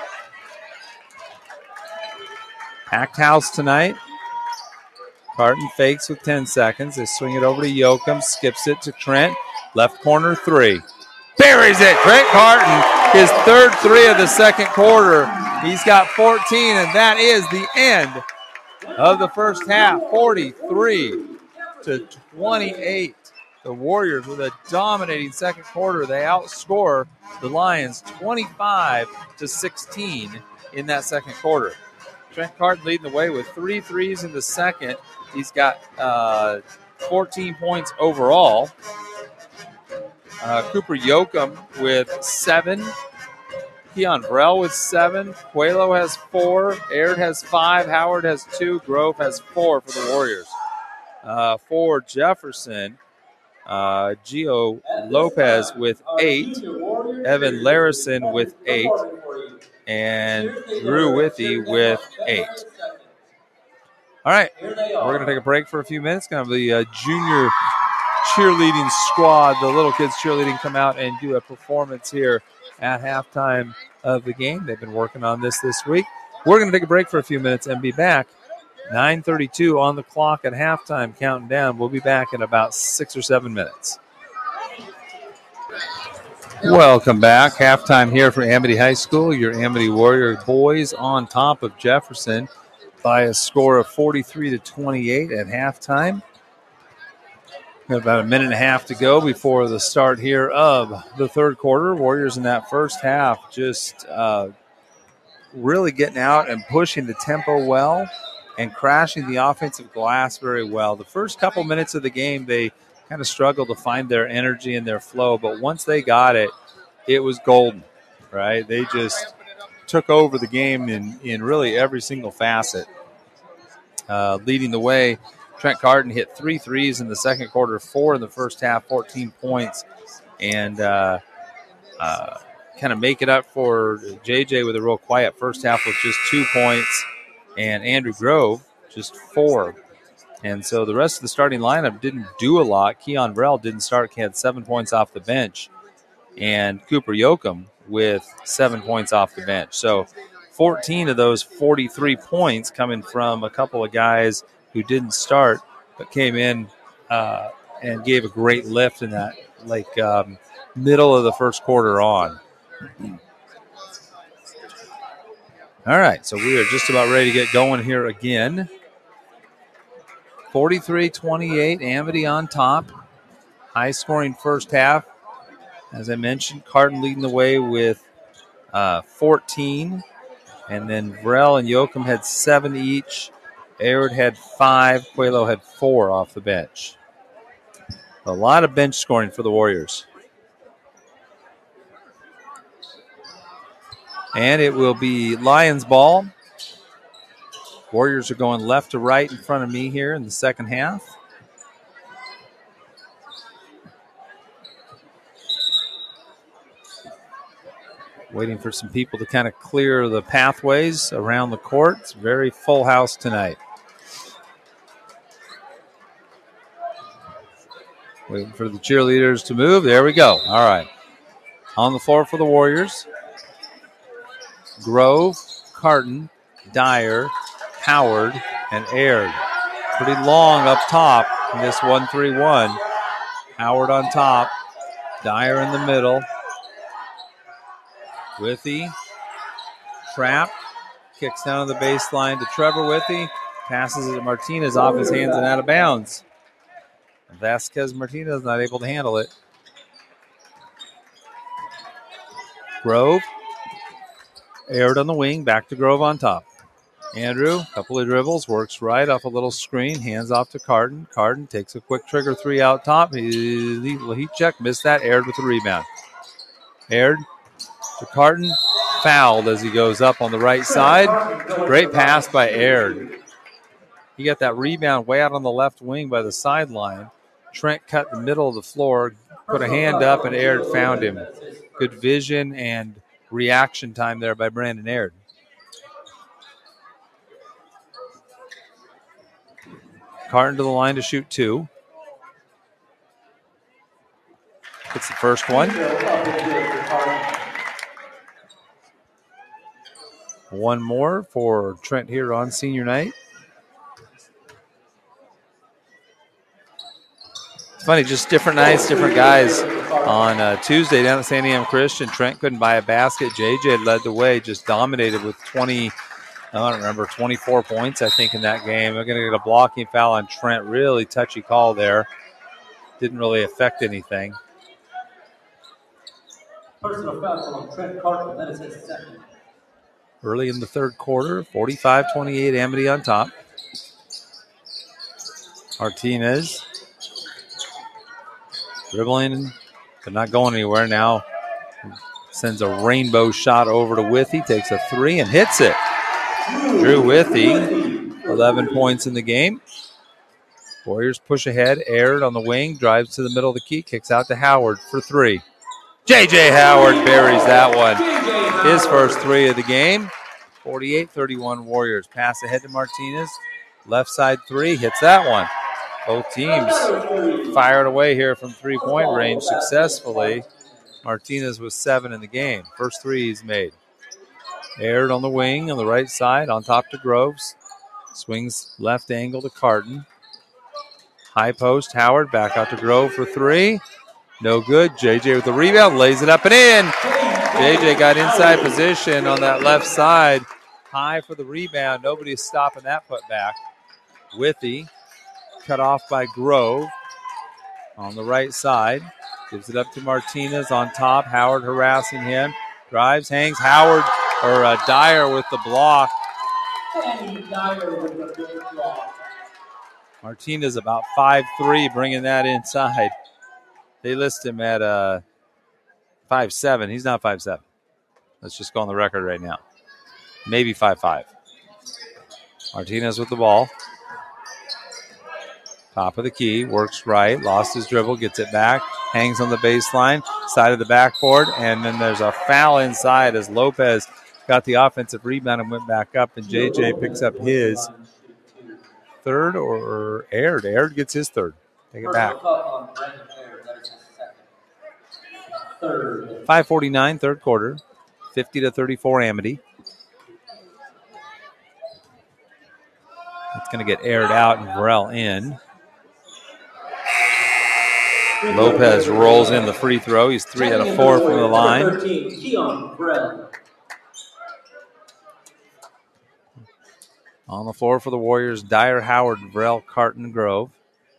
Speaker 1: Packed house tonight. Carton fakes with ten seconds. They swing it over to Yoakum. Skips it to Trent. Left corner three. Buries it. Trent Carton, his third three of the second quarter. He's got fourteen, and that is the end of the first half. forty-three to twenty-eight. The Warriors with a dominating second quarter. They outscore the Lions twenty-five to sixteen in that second quarter. Trent Carton leading the way with three threes in the second. He's got uh, fourteen points overall. Uh, Cooper Yoakum with seven. Keon Brell with seven. Coelho has four. Aird has five. Howard has two. Grove has four for the Warriors. Uh, for Jefferson, uh, Gio Lopez with eight. Evan Larison with eight. And Drew Withy with eight. All right, we're going to take a break for a few minutes. Going to have the uh, junior cheerleading squad, the little kids cheerleading, come out and do a performance here at halftime of the game. They've been working on this this week. We're going to take a break for a few minutes and be back. nine thirty-two on the clock at halftime, counting down. We'll be back in about six or seven minutes. Welcome back. Halftime here for Amity High School. Your Amity Warrior boys on top of Jefferson by a score of forty-three to twenty-eight at halftime. Got about a minute and a half to go before the start here of the third quarter. Warriors in that first half just uh, really getting out and pushing the tempo well and crashing the offensive glass very well. The first couple minutes of the game, they kind of struggled to find their energy and their flow, but once they got it, it was golden, right? They just took over the game in, in really every single facet. Uh, leading the way, Trent Carton hit three threes in the second quarter, four in the first half, fourteen points, and uh, uh, kind of make it up for J J with a real quiet first half with just two points, and Andrew Grove just four. And so the rest of the starting lineup didn't do a lot. Keon Brell didn't start. He had seven points off the bench, and Cooper Yoakum with seven points off the bench. So fourteen of those forty-three points coming from a couple of guys who didn't start but came in uh, and gave a great lift in that like um, middle of the first quarter on. All right, so we are just about ready to get going here again. forty-three twenty-eight, Amity on top. High-scoring first half. As I mentioned, Carton leading the way with uh, fourteen. And then Vrell and Yoakum had seven each. Aird had five. Coelho had four off the bench. A lot of bench scoring for the Warriors. And it will be Lions ball. Warriors are going left to right in front of me here in the second half. Waiting for some people to kind of clear the pathways around the court. It's a very full house tonight. Waiting for the cheerleaders to move. There we go. All right. On the floor for the Warriors. Grove, Carton, Dyer, Howard, and Aird. Pretty long up top in this one three one. Howard on top. Dyer in the middle. Withy, trap, kicks down to the baseline to Trevor Withy, passes it to Martinez off his hands and out of bounds. Vasquez Martinez not able to handle it. Grove, Aird on the wing, back to Grove on top. Andrew, couple of dribbles, works right off a little screen, hands off to Carton. Carton takes a quick trigger three out top. He, heat check, missed that. Aird with the rebound. Aird to Carton, fouled as he goes up on the right side. Great pass by Aird. He got that rebound way out on the left wing by the sideline. Trent cut the middle of the floor, put a hand up, and Aird found him. Good vision and reaction time there by Brandon Aird. Carton to the line to shoot two. Gets the first one. One more for Trent here on senior night. It's funny, just different nights, different guys. On uh, Tuesday down at Sandy Am Christian, Trent couldn't buy a basket. J J led the way, just dominated with twenty, I don't remember, twenty-four points, I think, in that game. We're going to get a blocking foul on Trent. Really touchy call there. Didn't really affect anything.
Speaker 2: Personal foul on Trent Carton. That is his second.
Speaker 1: Early in the third quarter, forty-five twenty-eight, Amity on top. Martinez dribbling, but not going anywhere. Now sends a rainbow shot over to Withy, takes a three and hits it. Drew Withy, eleven points in the game. Warriors push ahead. Aird on the wing, drives to the middle of the key, kicks out to Howard for three. J J Howard buries that one. His first three of the game. forty-eight thirty-one Warriors. Pass ahead to Martinez. Left side three, hits that one. Both teams fired away here from three-point range successfully. Martinez was seven in the game. First three he's made. Aird on the wing on the right side, on top to Groves. Swings left angle to Carton. High post, Howard back out to Grove for three. No good. J J with the rebound, lays it up and in. J J got inside position on that left side. High for the rebound. Nobody's stopping that putback. Withy, cut off by Grove on the right side. Gives it up to Martinez on top. Howard harassing him. Drives, hangs. Howard, or uh, Dyer with the block. Martinez about five three, bringing that inside. They list him at uh, five seven. He's not five seven. Let's just go on the record right now. Maybe five five. Martinez with the ball. Top of the key, works right, lost his dribble, gets it back, hangs on the baseline, side of the backboard, and then there's a foul inside as Lopez got the offensive rebound and went back up, and J J picks up his third, or Aird. Aird gets his third. Take it back. five forty-nine, third quarter, fifty to thirty-four Amity. Going to get aired out and Burrell in. Lopez rolls in the free throw. He's three out of four from the line. On the floor for the Warriors, Dyer, Howard, Burrell, Carton, Grove.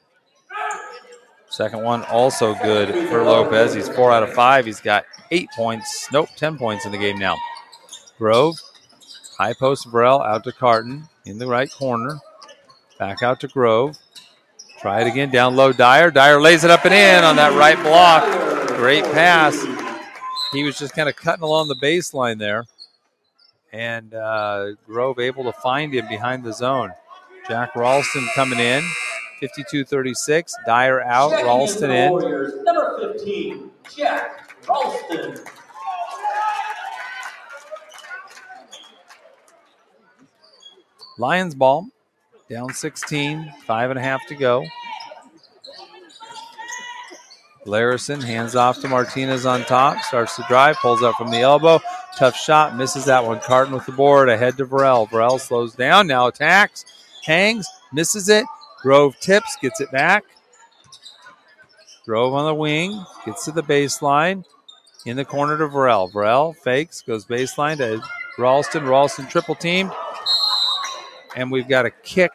Speaker 1: Second one also good for Lopez. He's four out of five. He's got eight points. Nope, ten points in the game now. Grove, high post Burrell, out to Carton in the right corner. Back out to Grove. Try it again, down low Dyer. Dyer lays it up and in on that right block. Great pass. He was just kind of cutting along the baseline there. And uh, Grove able to find him behind the zone. Jack Ralston coming in. fifty-two thirty-six. Dyer out, Checking Ralston in.
Speaker 2: Warriors, number fifteen, Jack Ralston.
Speaker 1: Lions ball. Down sixteen, five and a half to go. Larison hands off to Martinez on top, starts to drive, pulls up from the elbow. Tough shot, misses that one. Carton with the board, ahead to Burrell. Burrell slows down, now attacks, hangs, misses it. Grove tips, gets it back. Grove on the wing, gets to the baseline. In the corner to Burrell. Burrell fakes, goes baseline to Ralston. Ralston triple teamed. And we've got a kick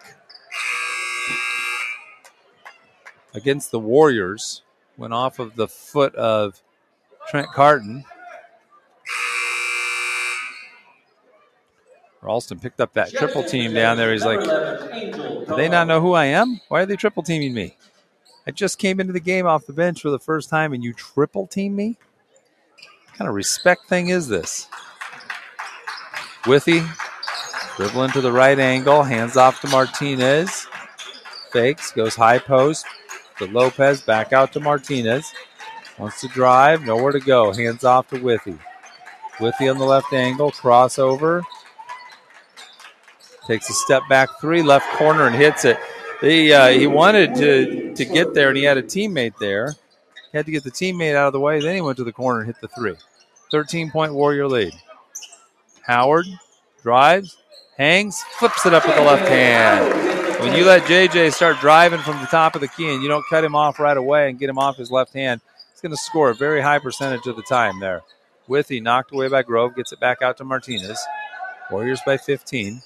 Speaker 1: against the Warriors. Went off of the foot of Trent Carton. Ralston picked up that triple team down there. He's like, do they not know who I am? Why are they triple teaming me? I just came into the game off the bench for the first time and you triple team me? What kind of respect thing is this? Withy. Dribbling to the right angle, hands off to Martinez. Fakes, goes high post to Lopez, back out to Martinez. Wants to drive, nowhere to go. Hands off to Withy. Withy on the left angle, crossover. Takes a step back three, left corner and hits it. He, uh, he wanted to, to get there and he had a teammate there. He had to get the teammate out of the way, then he went to the corner and hit the three. thirteen-point Warrior lead. Howard drives. Hangs, flips it up with the left hand. When you let J J start driving from the top of the key and you don't cut him off right away and get him off his left hand, he's going to score a very high percentage of the time there. Withy knocked away by Grove, gets it back out to Martinez. Warriors by fifteen.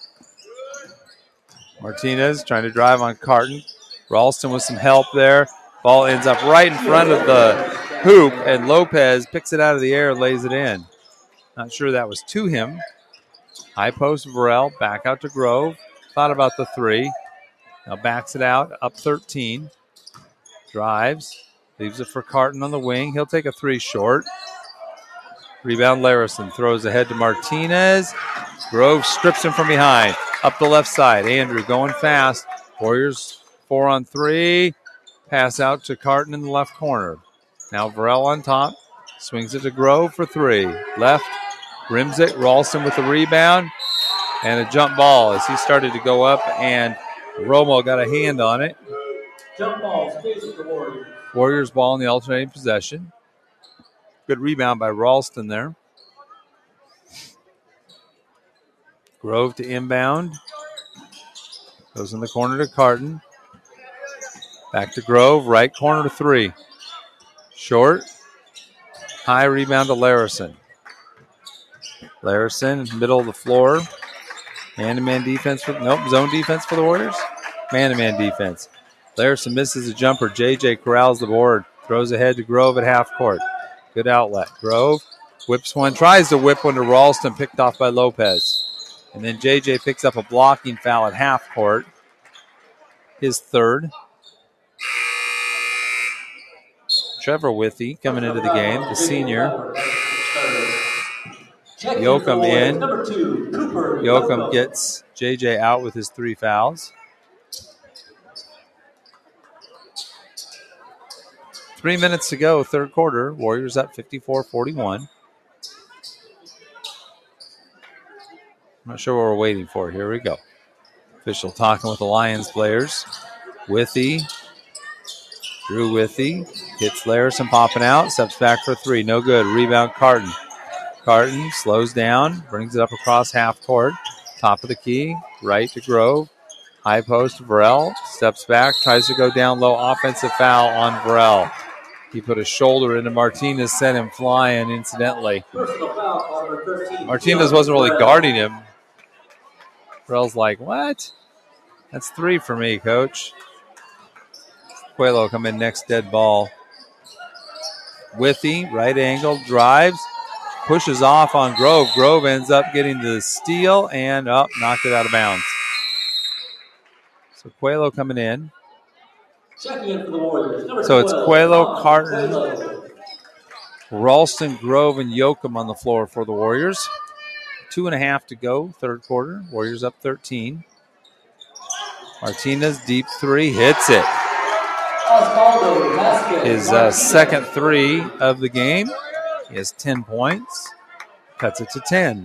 Speaker 1: Martinez trying to drive on Carton. Ralston with some help there. Ball ends up right in front of the hoop, and Lopez picks it out of the air and lays it in. Not sure that was to him. High post Burrell, back out to Grove. Thought about the three. Now backs it out, up thirteen. Drives. Leaves it for Carton on the wing. He'll take a three short. Rebound Larison. Throws ahead to Martinez. Grove strips him from behind. Up the left side. Andrew going fast. Warriors four on three. Pass out to Carton in the left corner. Now Burrell on top. Swings it to Grove for three. Left. Rims it. Ralston with the rebound. And a jump ball as he started to go up, and Romo got a hand on it.
Speaker 2: Jump ball stays with the Warriors.
Speaker 1: Warriors ball in the alternating possession. Good rebound by Ralston there. Grove to inbound. Goes in the corner to Carton. Back to Grove. Right corner to three. Short. High rebound to Larison. Larison, middle of the floor. Man-to-man defense. For, nope, zone defense for the Warriors. Man-to-man defense. Larison misses a jumper. J J corrals the board. Throws ahead to Grove at half court. Good outlet. Grove whips one. Tries to whip one to Ralston. Picked off by Lopez. And then J J picks up a blocking foul at half court. His third. Trevor Withy coming into the game, the senior. Yoakum in. Yoakum gets J J out with his three fouls. Three minutes to go, third quarter. Warriors up fifty-four forty-one. I'm not sure what we're waiting for. Here we go. Official talking with the Lions players. Withy. Drew Withy. Hits Larison popping out. Steps back for three. No good. Rebound Carton. Carton slows down. Brings it up across half court. Top of the key. Right to Grove. High post, Varel steps back, tries to go down low. Offensive foul on Varel. He put a shoulder into Martinez, sent him flying, incidentally. Martinez wasn't really guarding him. Varel's like, what? That's three for me, coach. Coelho come in next, dead ball. Withy, right angle, drives, pushes off on Grove. Grove ends up getting the steal and up, oh, knocked it out of bounds. So Coelho coming in.
Speaker 2: Checking in for the Warriors. Number
Speaker 1: so it's Coelho, Carton,
Speaker 2: Coelho.
Speaker 1: Ralston, Grove, and Yoakum on the floor for the Warriors. Two and a half to go, third quarter. Warriors up thirteen. Martinez, deep three, hits it. His uh, second three of the game. He has ten points. Cuts it to ten.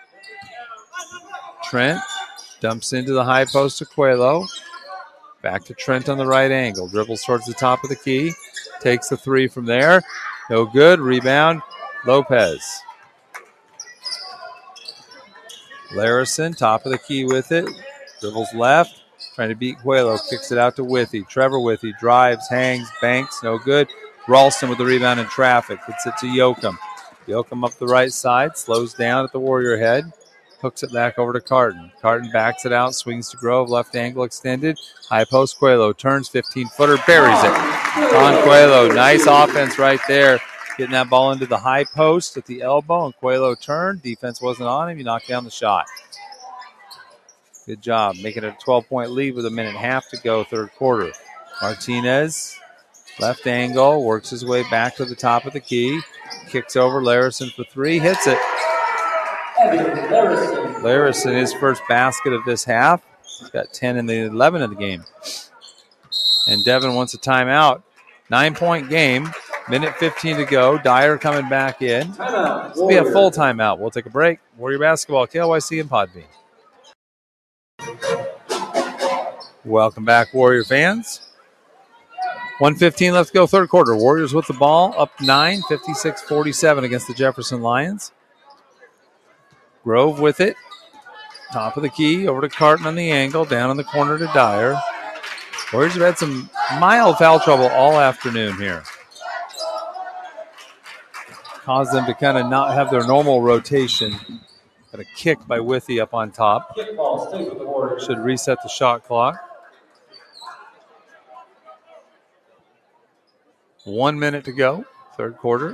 Speaker 1: Trent dumps into the high post to Coelho. Back to Trent on the right angle. Dribbles towards the top of the key. Takes the three from there. No good. Rebound. Lopez. Larison, top of the key with it. Dribbles left. Trying to beat Coelho. Kicks it out to Withy. Trevor Withy drives, hangs, banks. No good. Ralston with the rebound in traffic. Gets it to Yoakum. Yoakum up the right side. Slows down at the Warrior head. Hooks it back over to Carton. Carton backs it out. Swings to Grove. Left angle extended. High post. Coelho turns. fifteen-footer. Buries it. On Coelho. Nice offense right there. Getting that ball into the high post at the elbow. And Coelho turned. Defense wasn't on him. He knocked down the shot. Good job. Making it a twelve-point lead with a minute and a half to go, third quarter. Martinez, left angle, works his way back to the top of the key. Kicks over Larison for three, hits it. Larison, his first basket of this half. He's got ten in the eleven of the game. And Devin wants a timeout. Nine-point game, minute fifteen to go. Dyer coming back in. This will be a full timeout. We'll take a break. Warrior basketball, K L Y C and Podbean. Welcome back, Warrior fans. one fifteen left to go, third quarter. Warriors with the ball, up nine, fifty-six forty-seven against the Jefferson Lions. Grove with it. Top of the key, over to Carton on the angle, down in the corner to Dyer. Warriors have had some mild foul trouble all afternoon here. Caused them to kind of not have their normal rotation. Got a kick by Withy up on top. Should reset the shot clock. One minute to go, third quarter.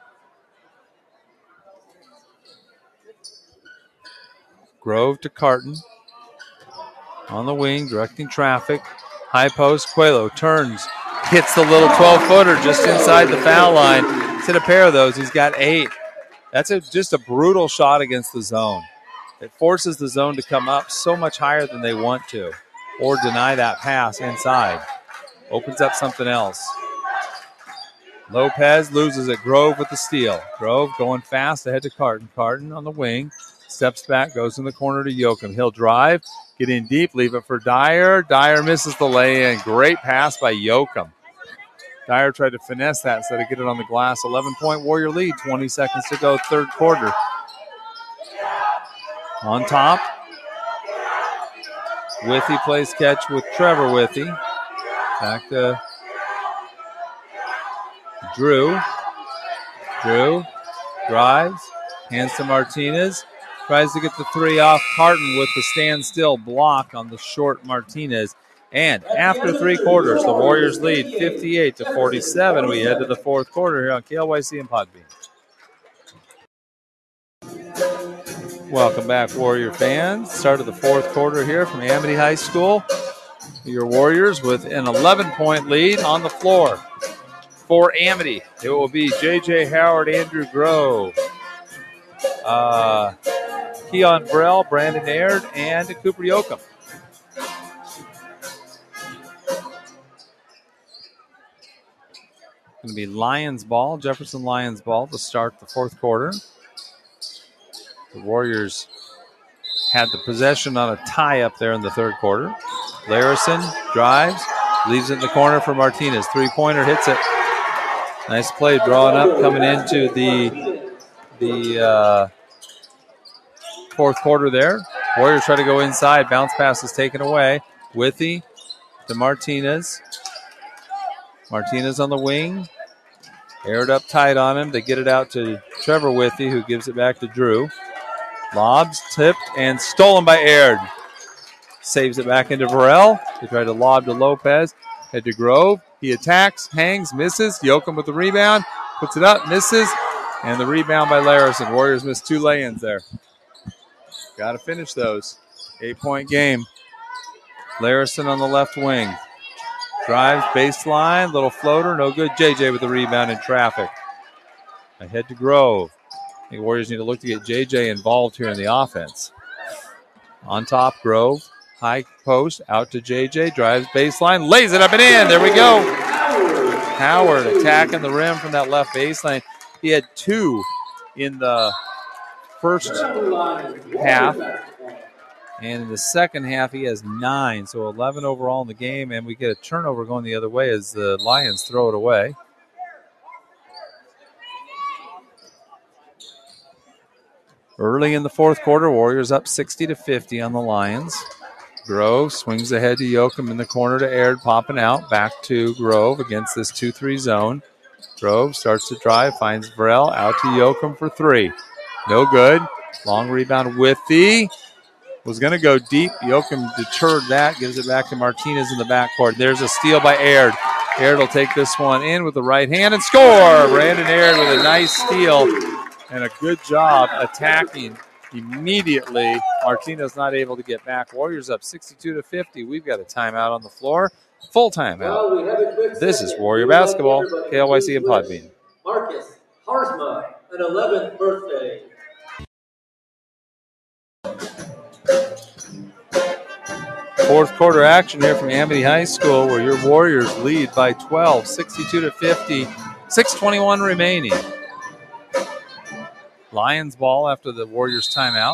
Speaker 1: Grove to Carton. On the wing, directing traffic. High post, Coelho turns. Hits the little twelve-footer just inside the foul line. He's hit a pair of those. He's got eight. That's a, just a brutal shot against the zone. It forces the zone to come up so much higher than they want to or deny that pass inside. Opens up something else. Lopez loses it. Grove with the steal. Grove going fast ahead to Carton. Carton on the wing. Steps back, goes in the corner to Yoakum. He'll drive, get in deep, leave it for Dyer. Dyer misses the lay-in. Great pass by Yoakum. Dyer tried to finesse that instead of get it on the glass. eleven-point Warrior lead, twenty seconds to go, third quarter. On top. Withy plays catch with Trevor Withy. Back to Drew. Drew drives, hands to Martinez. Tries to get the three off. Carton with the standstill block on the short Martinez. And after three quarters, the Warriors lead fifty-eight to forty-seven. We head to the fourth quarter here on K L Y C and Podbean. Welcome back, Warrior fans. Start of the fourth quarter here from Amity High School. Your Warriors with an eleven-point lead on the floor. For Amity, it will be J J Howard, Andrew Grove, uh, Keon Brell, Brandon Aird, and Cooper Yoakum. Going to be Lions ball, Jefferson Lions ball to start the fourth quarter. The Warriors had the possession on a tie up there in the third quarter. Larison drives, leaves it in the corner for Martinez. Three-pointer, hits it. Nice play, drawing up, coming into the the uh, fourth quarter there. Warriors try to go inside. Bounce pass is taken away. Withy to Martinez. Martinez on the wing. Aired up tight on him. They get it out to Trevor Withy, who gives it back to Drew. Lobs, tipped, and stolen by Aird. Saves it back into Varel. They try to lob to Lopez. Head to Grove. He attacks, hangs, misses. Yoakum with the rebound. Puts it up, misses. And the rebound by Larison. Warriors missed two lay-ins there. Got to finish those. Eight-point game. Larison on the left wing. Drives, baseline, little floater, no good. J J with the rebound in traffic. Ahead to Grove. I think Warriors need to look to get J J involved here in the offense. On top, Grove. High post, out to J J. Drives baseline, lays it up and in. There we go. Howard attacking the rim from that left baseline. He had two in the first half. And in the second half, he has nine. So eleven overall in the game. And we get a turnover going the other way as the Lions throw it away. Early in the fourth quarter, Warriors up sixty to fifty on the Lions. Grove swings ahead to Yoakum in the corner to Aird, popping out. Back to Grove against this two three zone. Grove starts to drive, finds Varel, out to Yoakum for three. No good. Long rebound with the... Was going to go deep. Yoakum deterred that, gives it back to Martinez in the backcourt. There's a steal by Aird. Aird will take this one in with the right hand and score. Brandon Aird with a nice steal and a good job attacking immediately. Martinez not able to get back. Warriors up sixty-two to fifty. We've got a timeout on the floor. Full timeout. This is Warrior Basketball, K L Y C and Podbean.
Speaker 2: Marcus Harsma, an eleventh birthday.
Speaker 1: Fourth quarter action here from Amity High School, where your Warriors lead by twelve, sixty-two to fifty, six twenty-one remaining. Lions ball after the Warriors timeout.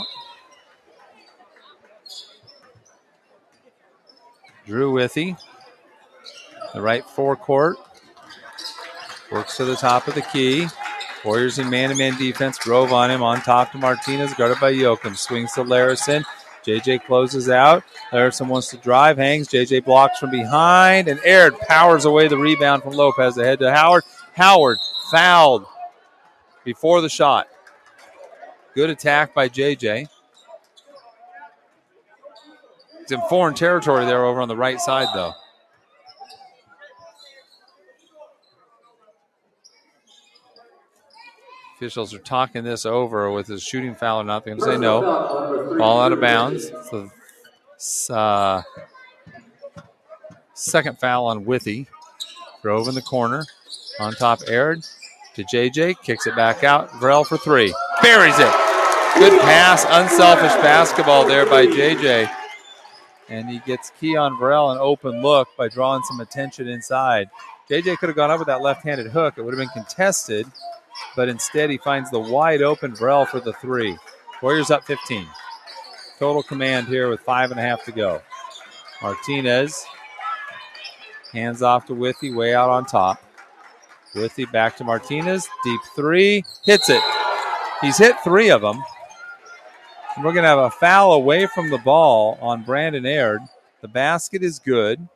Speaker 1: Drew Withy, the right forecourt, works to the top of the key. Warriors in man-to-man defense. Grove on him, on top to Martinez, guarded by Yoakum. Swings to Larison. J J closes out. Larison wants to drive, hangs. J J blocks from behind, and Aird powers away the rebound from Lopez. Ahead to Howard. Howard fouled before the shot. Good attack by J J. It's in foreign territory there over on the right side, though. Officials are talking this over with his shooting foul or not. They're going to say no. Ball out of bounds. So, uh, second foul on Withy. Grove in the corner. On top, Aird to J J. Kicks it back out. Varel for three. Buries it. Good pass. Unselfish basketball there by J J. And he gets Keon Varel an open look by drawing some attention inside. J J could have gone up with that left-handed hook. It would have been contested. But instead, he finds the wide open Varel for the three. Warriors up fifteen. Total command here with five and a half to go. Martinez hands off to Withy, way out on top. Withy back to Martinez. Deep three. Hits it. He's hit three of them. And we're going to have a foul away from the ball on Brandon Aird. The basket is good.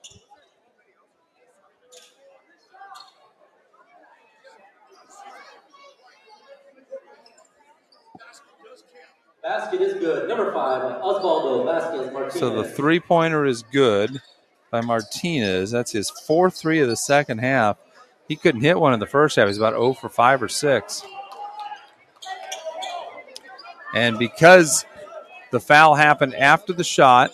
Speaker 2: Basket is good. Number five, Osvaldo Vasquez Martinez.
Speaker 1: So the three-pointer is good by Martinez. That's his fourth three of the second half. He couldn't hit one in the first half. He's about zero for five or six. And because the foul happened after the shot,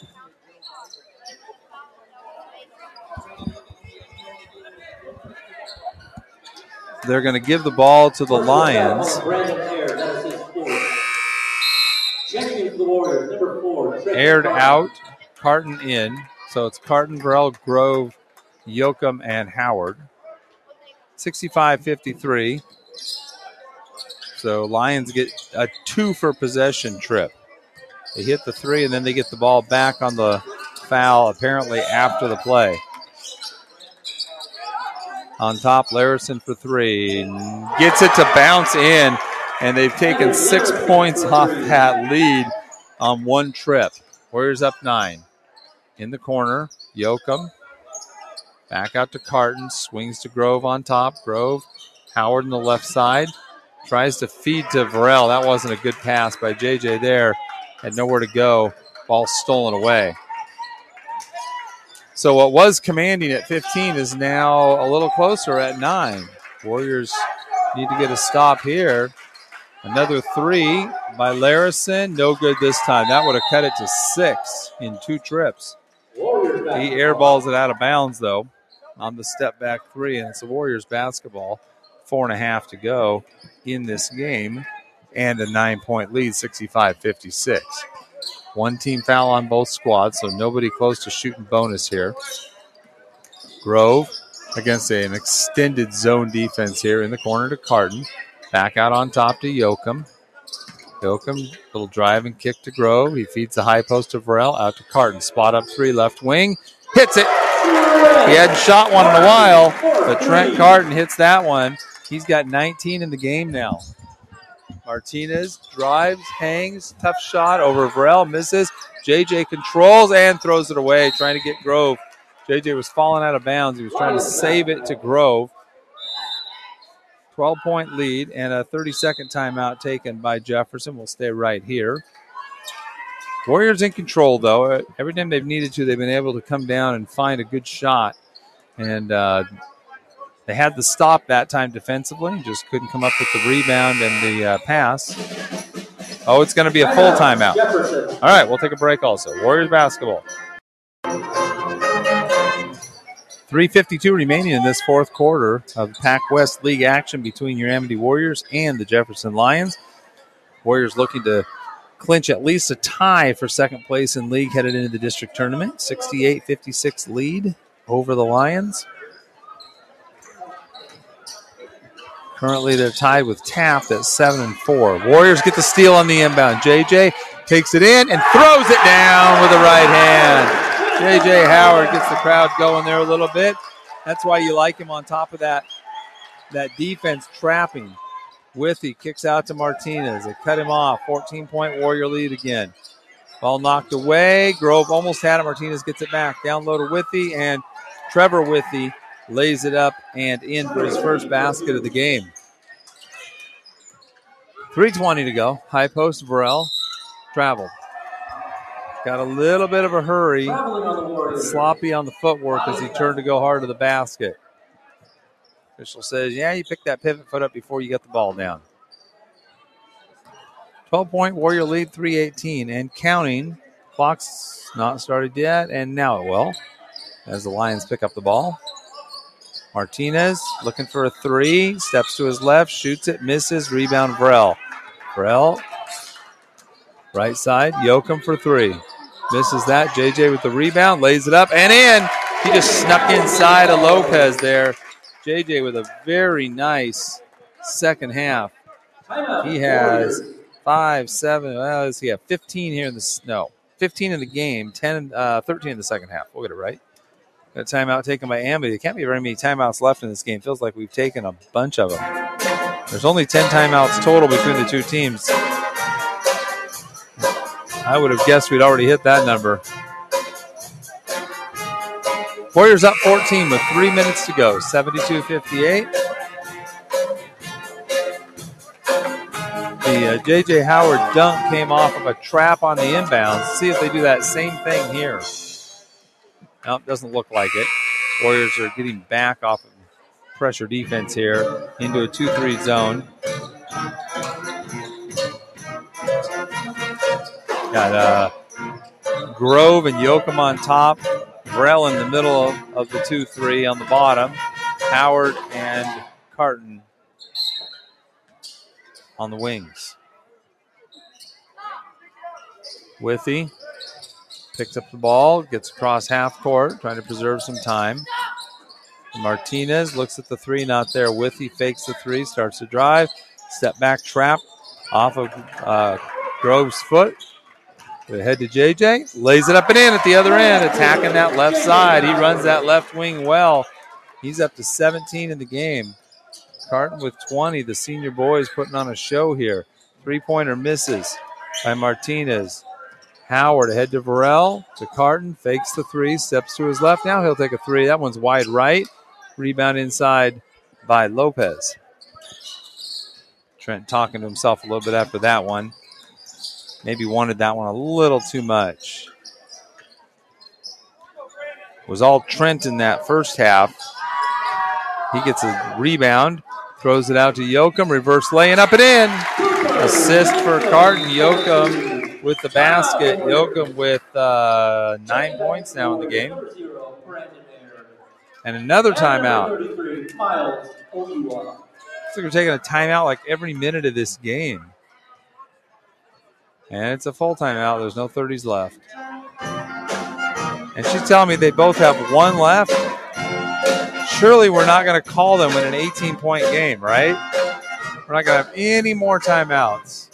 Speaker 1: they're going to give the ball to the Lions. Aird out, Carton in. So it's Carton, Varel, Grove, Yoakum, and Howard. sixty-five fifty-three. So Lions get a two for possession trip. They hit the three, and then they get the ball back on the foul, apparently after the play. On top, Larison for three. Gets it to bounce in, and they've taken six points off that lead on one trip. Warriors up nine. in the corner. Yoakum. Back out to Carton. Swings to Grove on top. Grove. Howard on the left side. Tries to feed to Varel. That wasn't a good pass by J J there. Had nowhere to go. Ball stolen away. So what was commanding at fifteen is now a little closer at nine. Warriors need to get a stop here. Another three by Larison. No good this time. That would have cut it to six in two trips. He airballs it out of bounds, though, on the step back three, and it's the Warriors basketball. Four and a half to go in this game, and a nine-point lead, sixty-five fifty-six. One team foul on both squads, so nobody close to shooting bonus here. Grove against an extended zone defense here in the corner to Carton. Back out on top to Yoakum. Yoakum, little drive and kick to Grove. He feeds the high post to Varel. Out to Carton. Spot up three, left wing. Hits it. He hadn't shot one in a while, but Trent Carton hits that one. He's got nineteen in the game now. Martinez drives, hangs, tough shot over Varel, misses. J J controls and throws it away, trying to get Grove. J J was falling out of bounds. He was trying to save it to Grove. twelve-point lead and a thirty-second timeout taken by Jefferson. We'll stay right here. Warriors in control, though. Every time they've needed to, they've been able to come down and find a good shot. And uh, they had the stop that time defensively. Just couldn't come up with the rebound and the uh, pass. Oh, it's going to be a full timeout. All right, we'll take a break also. Warriors basketball. three fifty-two remaining in this fourth quarter of Pac West League action between your Amity Warriors and the Jefferson Lions. Warriors looking to clinch at least a tie for second place in league headed into the district tournament. sixty-eight fifty-six lead over the Lions. Currently they're tied with Taft at seven and four. Warriors get the steal on the inbound. J J takes it in and throws it down with the right hand. J J Howard gets the crowd going there a little bit. That's why you like him on top of that, that defense trapping. Withy kicks out to Martinez. They cut him off. fourteen-point Warrior lead again. Ball knocked away. Grove almost had it. Martinez gets it back. Down low to Withy, and Trevor Withy lays it up and in for his first basket of the game. three twenty to go. High post, Varel. Traveled. Got a little bit of a hurry. On sloppy on the footwork as he turned to go hard to the basket. Official says, yeah, you picked that pivot foot up before you got the ball down. twelve-point Warrior lead, three eighteen. And counting. Clock's not started yet, and now it will as the Lions pick up the ball. Martinez looking for a three. Steps to his left, shoots it, misses. Rebound, Varel. Varel, right side. Yoakum for three. Misses that. J J with the rebound, lays it up and in. He just snuck inside of Lopez there. J J with a very nice second half. He has five, seven, well, does he have fifteen here in the, no, fifteen in the game, ten, uh, thirteen in the second half. We'll get it right. Got a timeout taken by Amity. There can't be very many timeouts left in this game. Feels like we've taken a bunch of them. There's only ten timeouts total between the two teams. I would have guessed we'd already hit that number. Warriors up fourteen with three minutes to go, seventy-two fifty-eight. The uh, J J Howard dunk came off of a trap on the inbounds. See if they do that same thing here. Nope, doesn't look like it. Warriors are getting back off of pressure defense here into a two three zone. Got uh, Grove and Yoakum on top. Varel in the middle of, of the two three on the bottom. Howard and Carton on the wings. Withy picks up the ball, gets across half court, trying to preserve some time. Martinez looks at the three, not there. Withy fakes the three, starts to drive. Step back trap off of uh, Grove's foot. We head to J J, lays it up and in at the other end, attacking that left side. He runs that left wing well. He's up to seventeen in the game. Carton with twenty. The senior boys putting on a show here. Three-pointer misses by Martinez. Howard ahead to Varell, to Carton, fakes the three, steps to his left. Now he'll take a three. That one's wide right. Rebound inside by Lopez. Trent talking to himself a little bit after that one. Maybe wanted that one a little too much. It was all Trent in that first half. He gets a rebound, throws it out to Yoakum, reverse laying up and in. Assist for Carton. Yoakum with the basket. Yoakum with uh, nine points now in the game. And another timeout. Looks like we're taking a timeout like every minute of this game. And it's a full timeout. There's no thirties left. And she's telling me they both have one left. Surely we're not going to call them in an eighteen-point game, right? We're not going to have any more timeouts.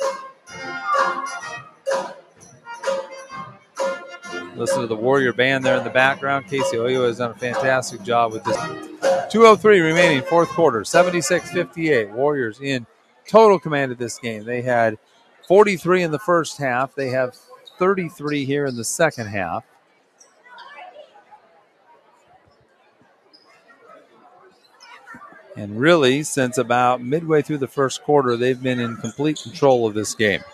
Speaker 1: Listen to the Warrior band there in the background. Casey Oyua has done a fantastic job with this. two oh three remaining, fourth quarter, seventy-six fifty-eight. Warriors in total command of this game. They had forty-three in the first half. They have thirty-three here in the second half. And really, since about midway through the first quarter, they've been in complete control of this game.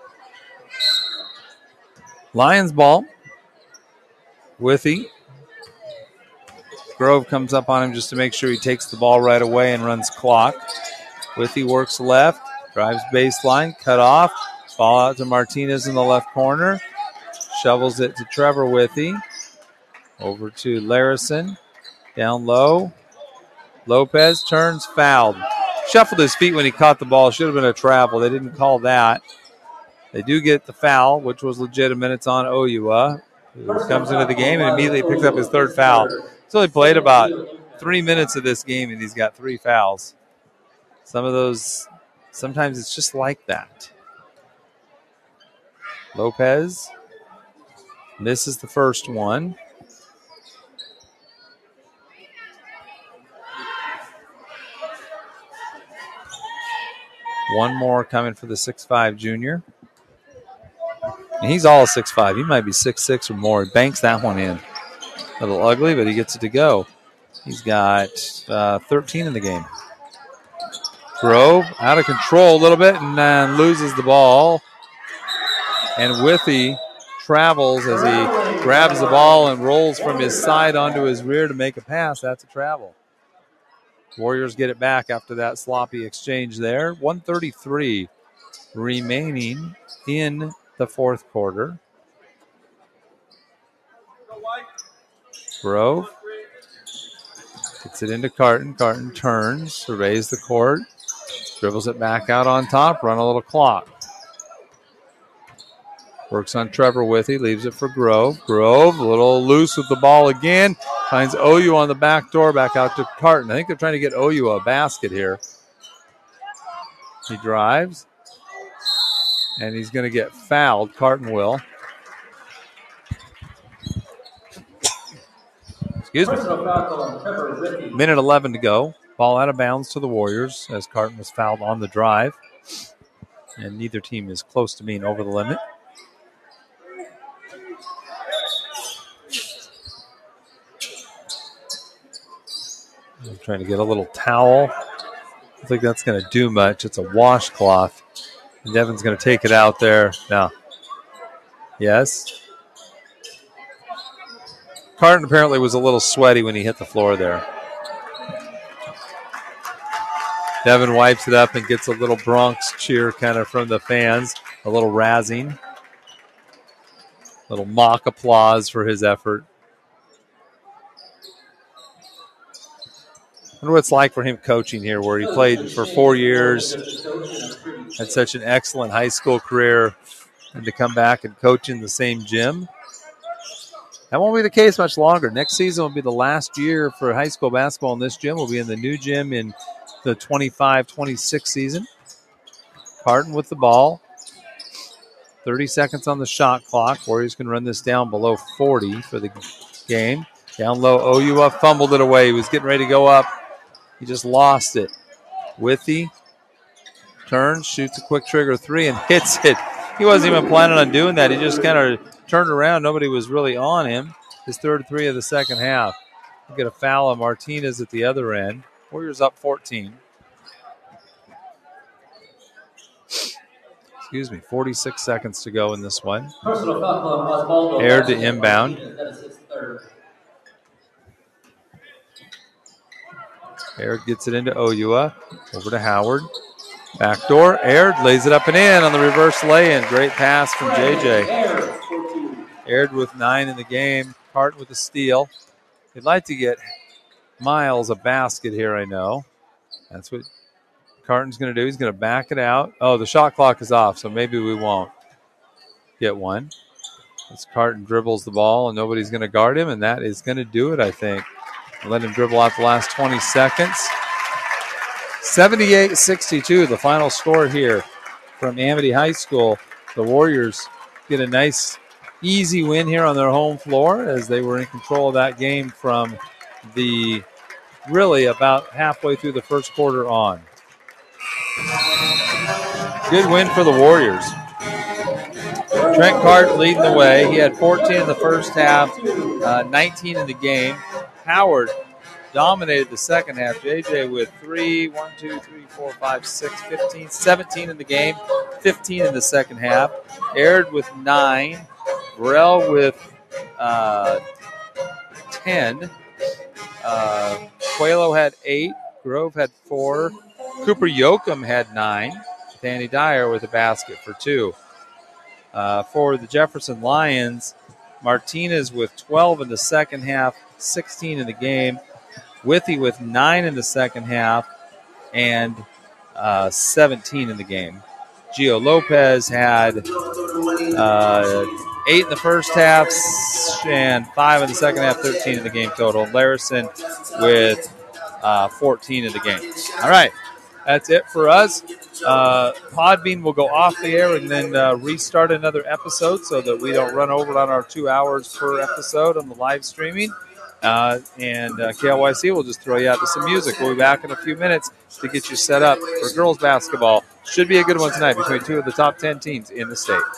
Speaker 1: Lions ball. Withy. Grove comes up on him just to make sure he takes the ball right away and runs clock. Withy works left, drives baseline, cut off. Ball out to Martinez in the left corner. Shovels it to Trevor Withy. Over to Larison. Down low. Lopez turns, fouled. Shuffled his feet when he caught the ball. Should have been a travel. They didn't call that. They do get the foul, which was legitimate. It's on Oyua, who comes into the game and immediately picks up his third foul. He's only played about three minutes of this game, and he's got three fouls. Some of those, sometimes it's just like that. Lopez misses the first one. One more coming for the six five junior. And he's all six five. He might be six six or more. He banks that one in. A little ugly, but he gets it to go. He's got uh, thirteen in the game. Grove out of control a little bit and uh, loses the ball. And Withy travels as he grabs the ball and rolls from his side onto his rear to make a pass. That's a travel. Warriors get it back after that sloppy exchange there. one thirty-three remaining in the fourth quarter. Grove gets it into Carton. Carton turns, surveys the court, dribbles it back out on top, run a little clock. Works on Trevor Withy, leaves it for Grove. Grove, a little loose with the ball again. Finds O U on the back door, back out to Carton. I think they're trying to get O U a basket here. He drives. And he's going to get fouled. Carton will. Excuse me. Minute eleven to go. Ball out of bounds to the Warriors as Carton was fouled on the drive. And neither team is close to being over the limit. I'm trying to get a little towel. I don't think that's going to do much. It's a washcloth. And Devin's going to take it out there. Now, yes. Carton apparently was a little sweaty when he hit the floor there. Devin wipes it up and gets a little Bronx cheer kind of from the fans. A little razzing. A little mock applause for his effort. I wonder what it's like for him coaching here, where he played for four years, had such an excellent high school career, and to come back and coach in the same gym. That won't be the case much longer. Next season will be the last year for high school basketball in this gym. We'll be in the new gym in the twenty-five twenty-six season. Carton with the ball. thirty seconds on the shot clock. Warriors can run this down below forty for the game. Down low, O U up, fumbled it away. He was getting ready to go up. He just lost it. Withy turns, shoots a quick trigger three, and hits it. he wasn't even planning on doing that. He just kind of turned around. Nobody was really on him. His third three of the second half. We'll get a foul on Martinez at the other end. Warriors up fourteen. Excuse me, forty-six seconds to go in this one. Air to inbound. Air gets it into Oyua. Over to Howard. Backdoor. Air lays it up and in on the reverse lay-in. Great pass from J J. Aired with nine in the game. Carton with a steal. They'd like to get Miles a basket here, I know. That's what Carton's going to do. He's going to back it out. Oh, the shot clock is off, so maybe we won't get one. As Carton dribbles the ball, and nobody's going to guard him, and that is going to do it, I think. Let him dribble out the last twenty seconds. seventy-eight sixty-two, the final score here from Amity High School. The Warriors get a nice, easy win here on their home floor as they were in control of that game from the really about halfway through the first quarter on. Good win for the Warriors. Trent Carton leading the way. He had fourteen in the first half, uh, nineteen in the game. Howard dominated the second half. J J with three, one, two, three, four, five, six, fifteen, seventeen in the game, fifteen in the second half. Aired with nine. Burrell with uh, ten. Uh, Coelho had eight. Grove had four. Cooper Yoakum had nine. Danny Dyer with a basket for two. Uh, for the Jefferson Lions, Martinez with twelve in the second half, sixteen in the game. Withy with nine in the second half and uh, seventeen in the game. Gio Lopez had uh, eight in the first half and five in the second half, thirteen in the game total. Larison with uh, fourteen in the game. All right, that's it for us. Uh, Podbean will go off the air and then uh, restart another episode so that we don't run over on our two hours per episode on the live streaming. Uh, and uh, K L Y C will just throw you out to some music. We'll be back in a few minutes to get you set up for girls basketball. Should be a good one tonight between two of the top ten teams in the state.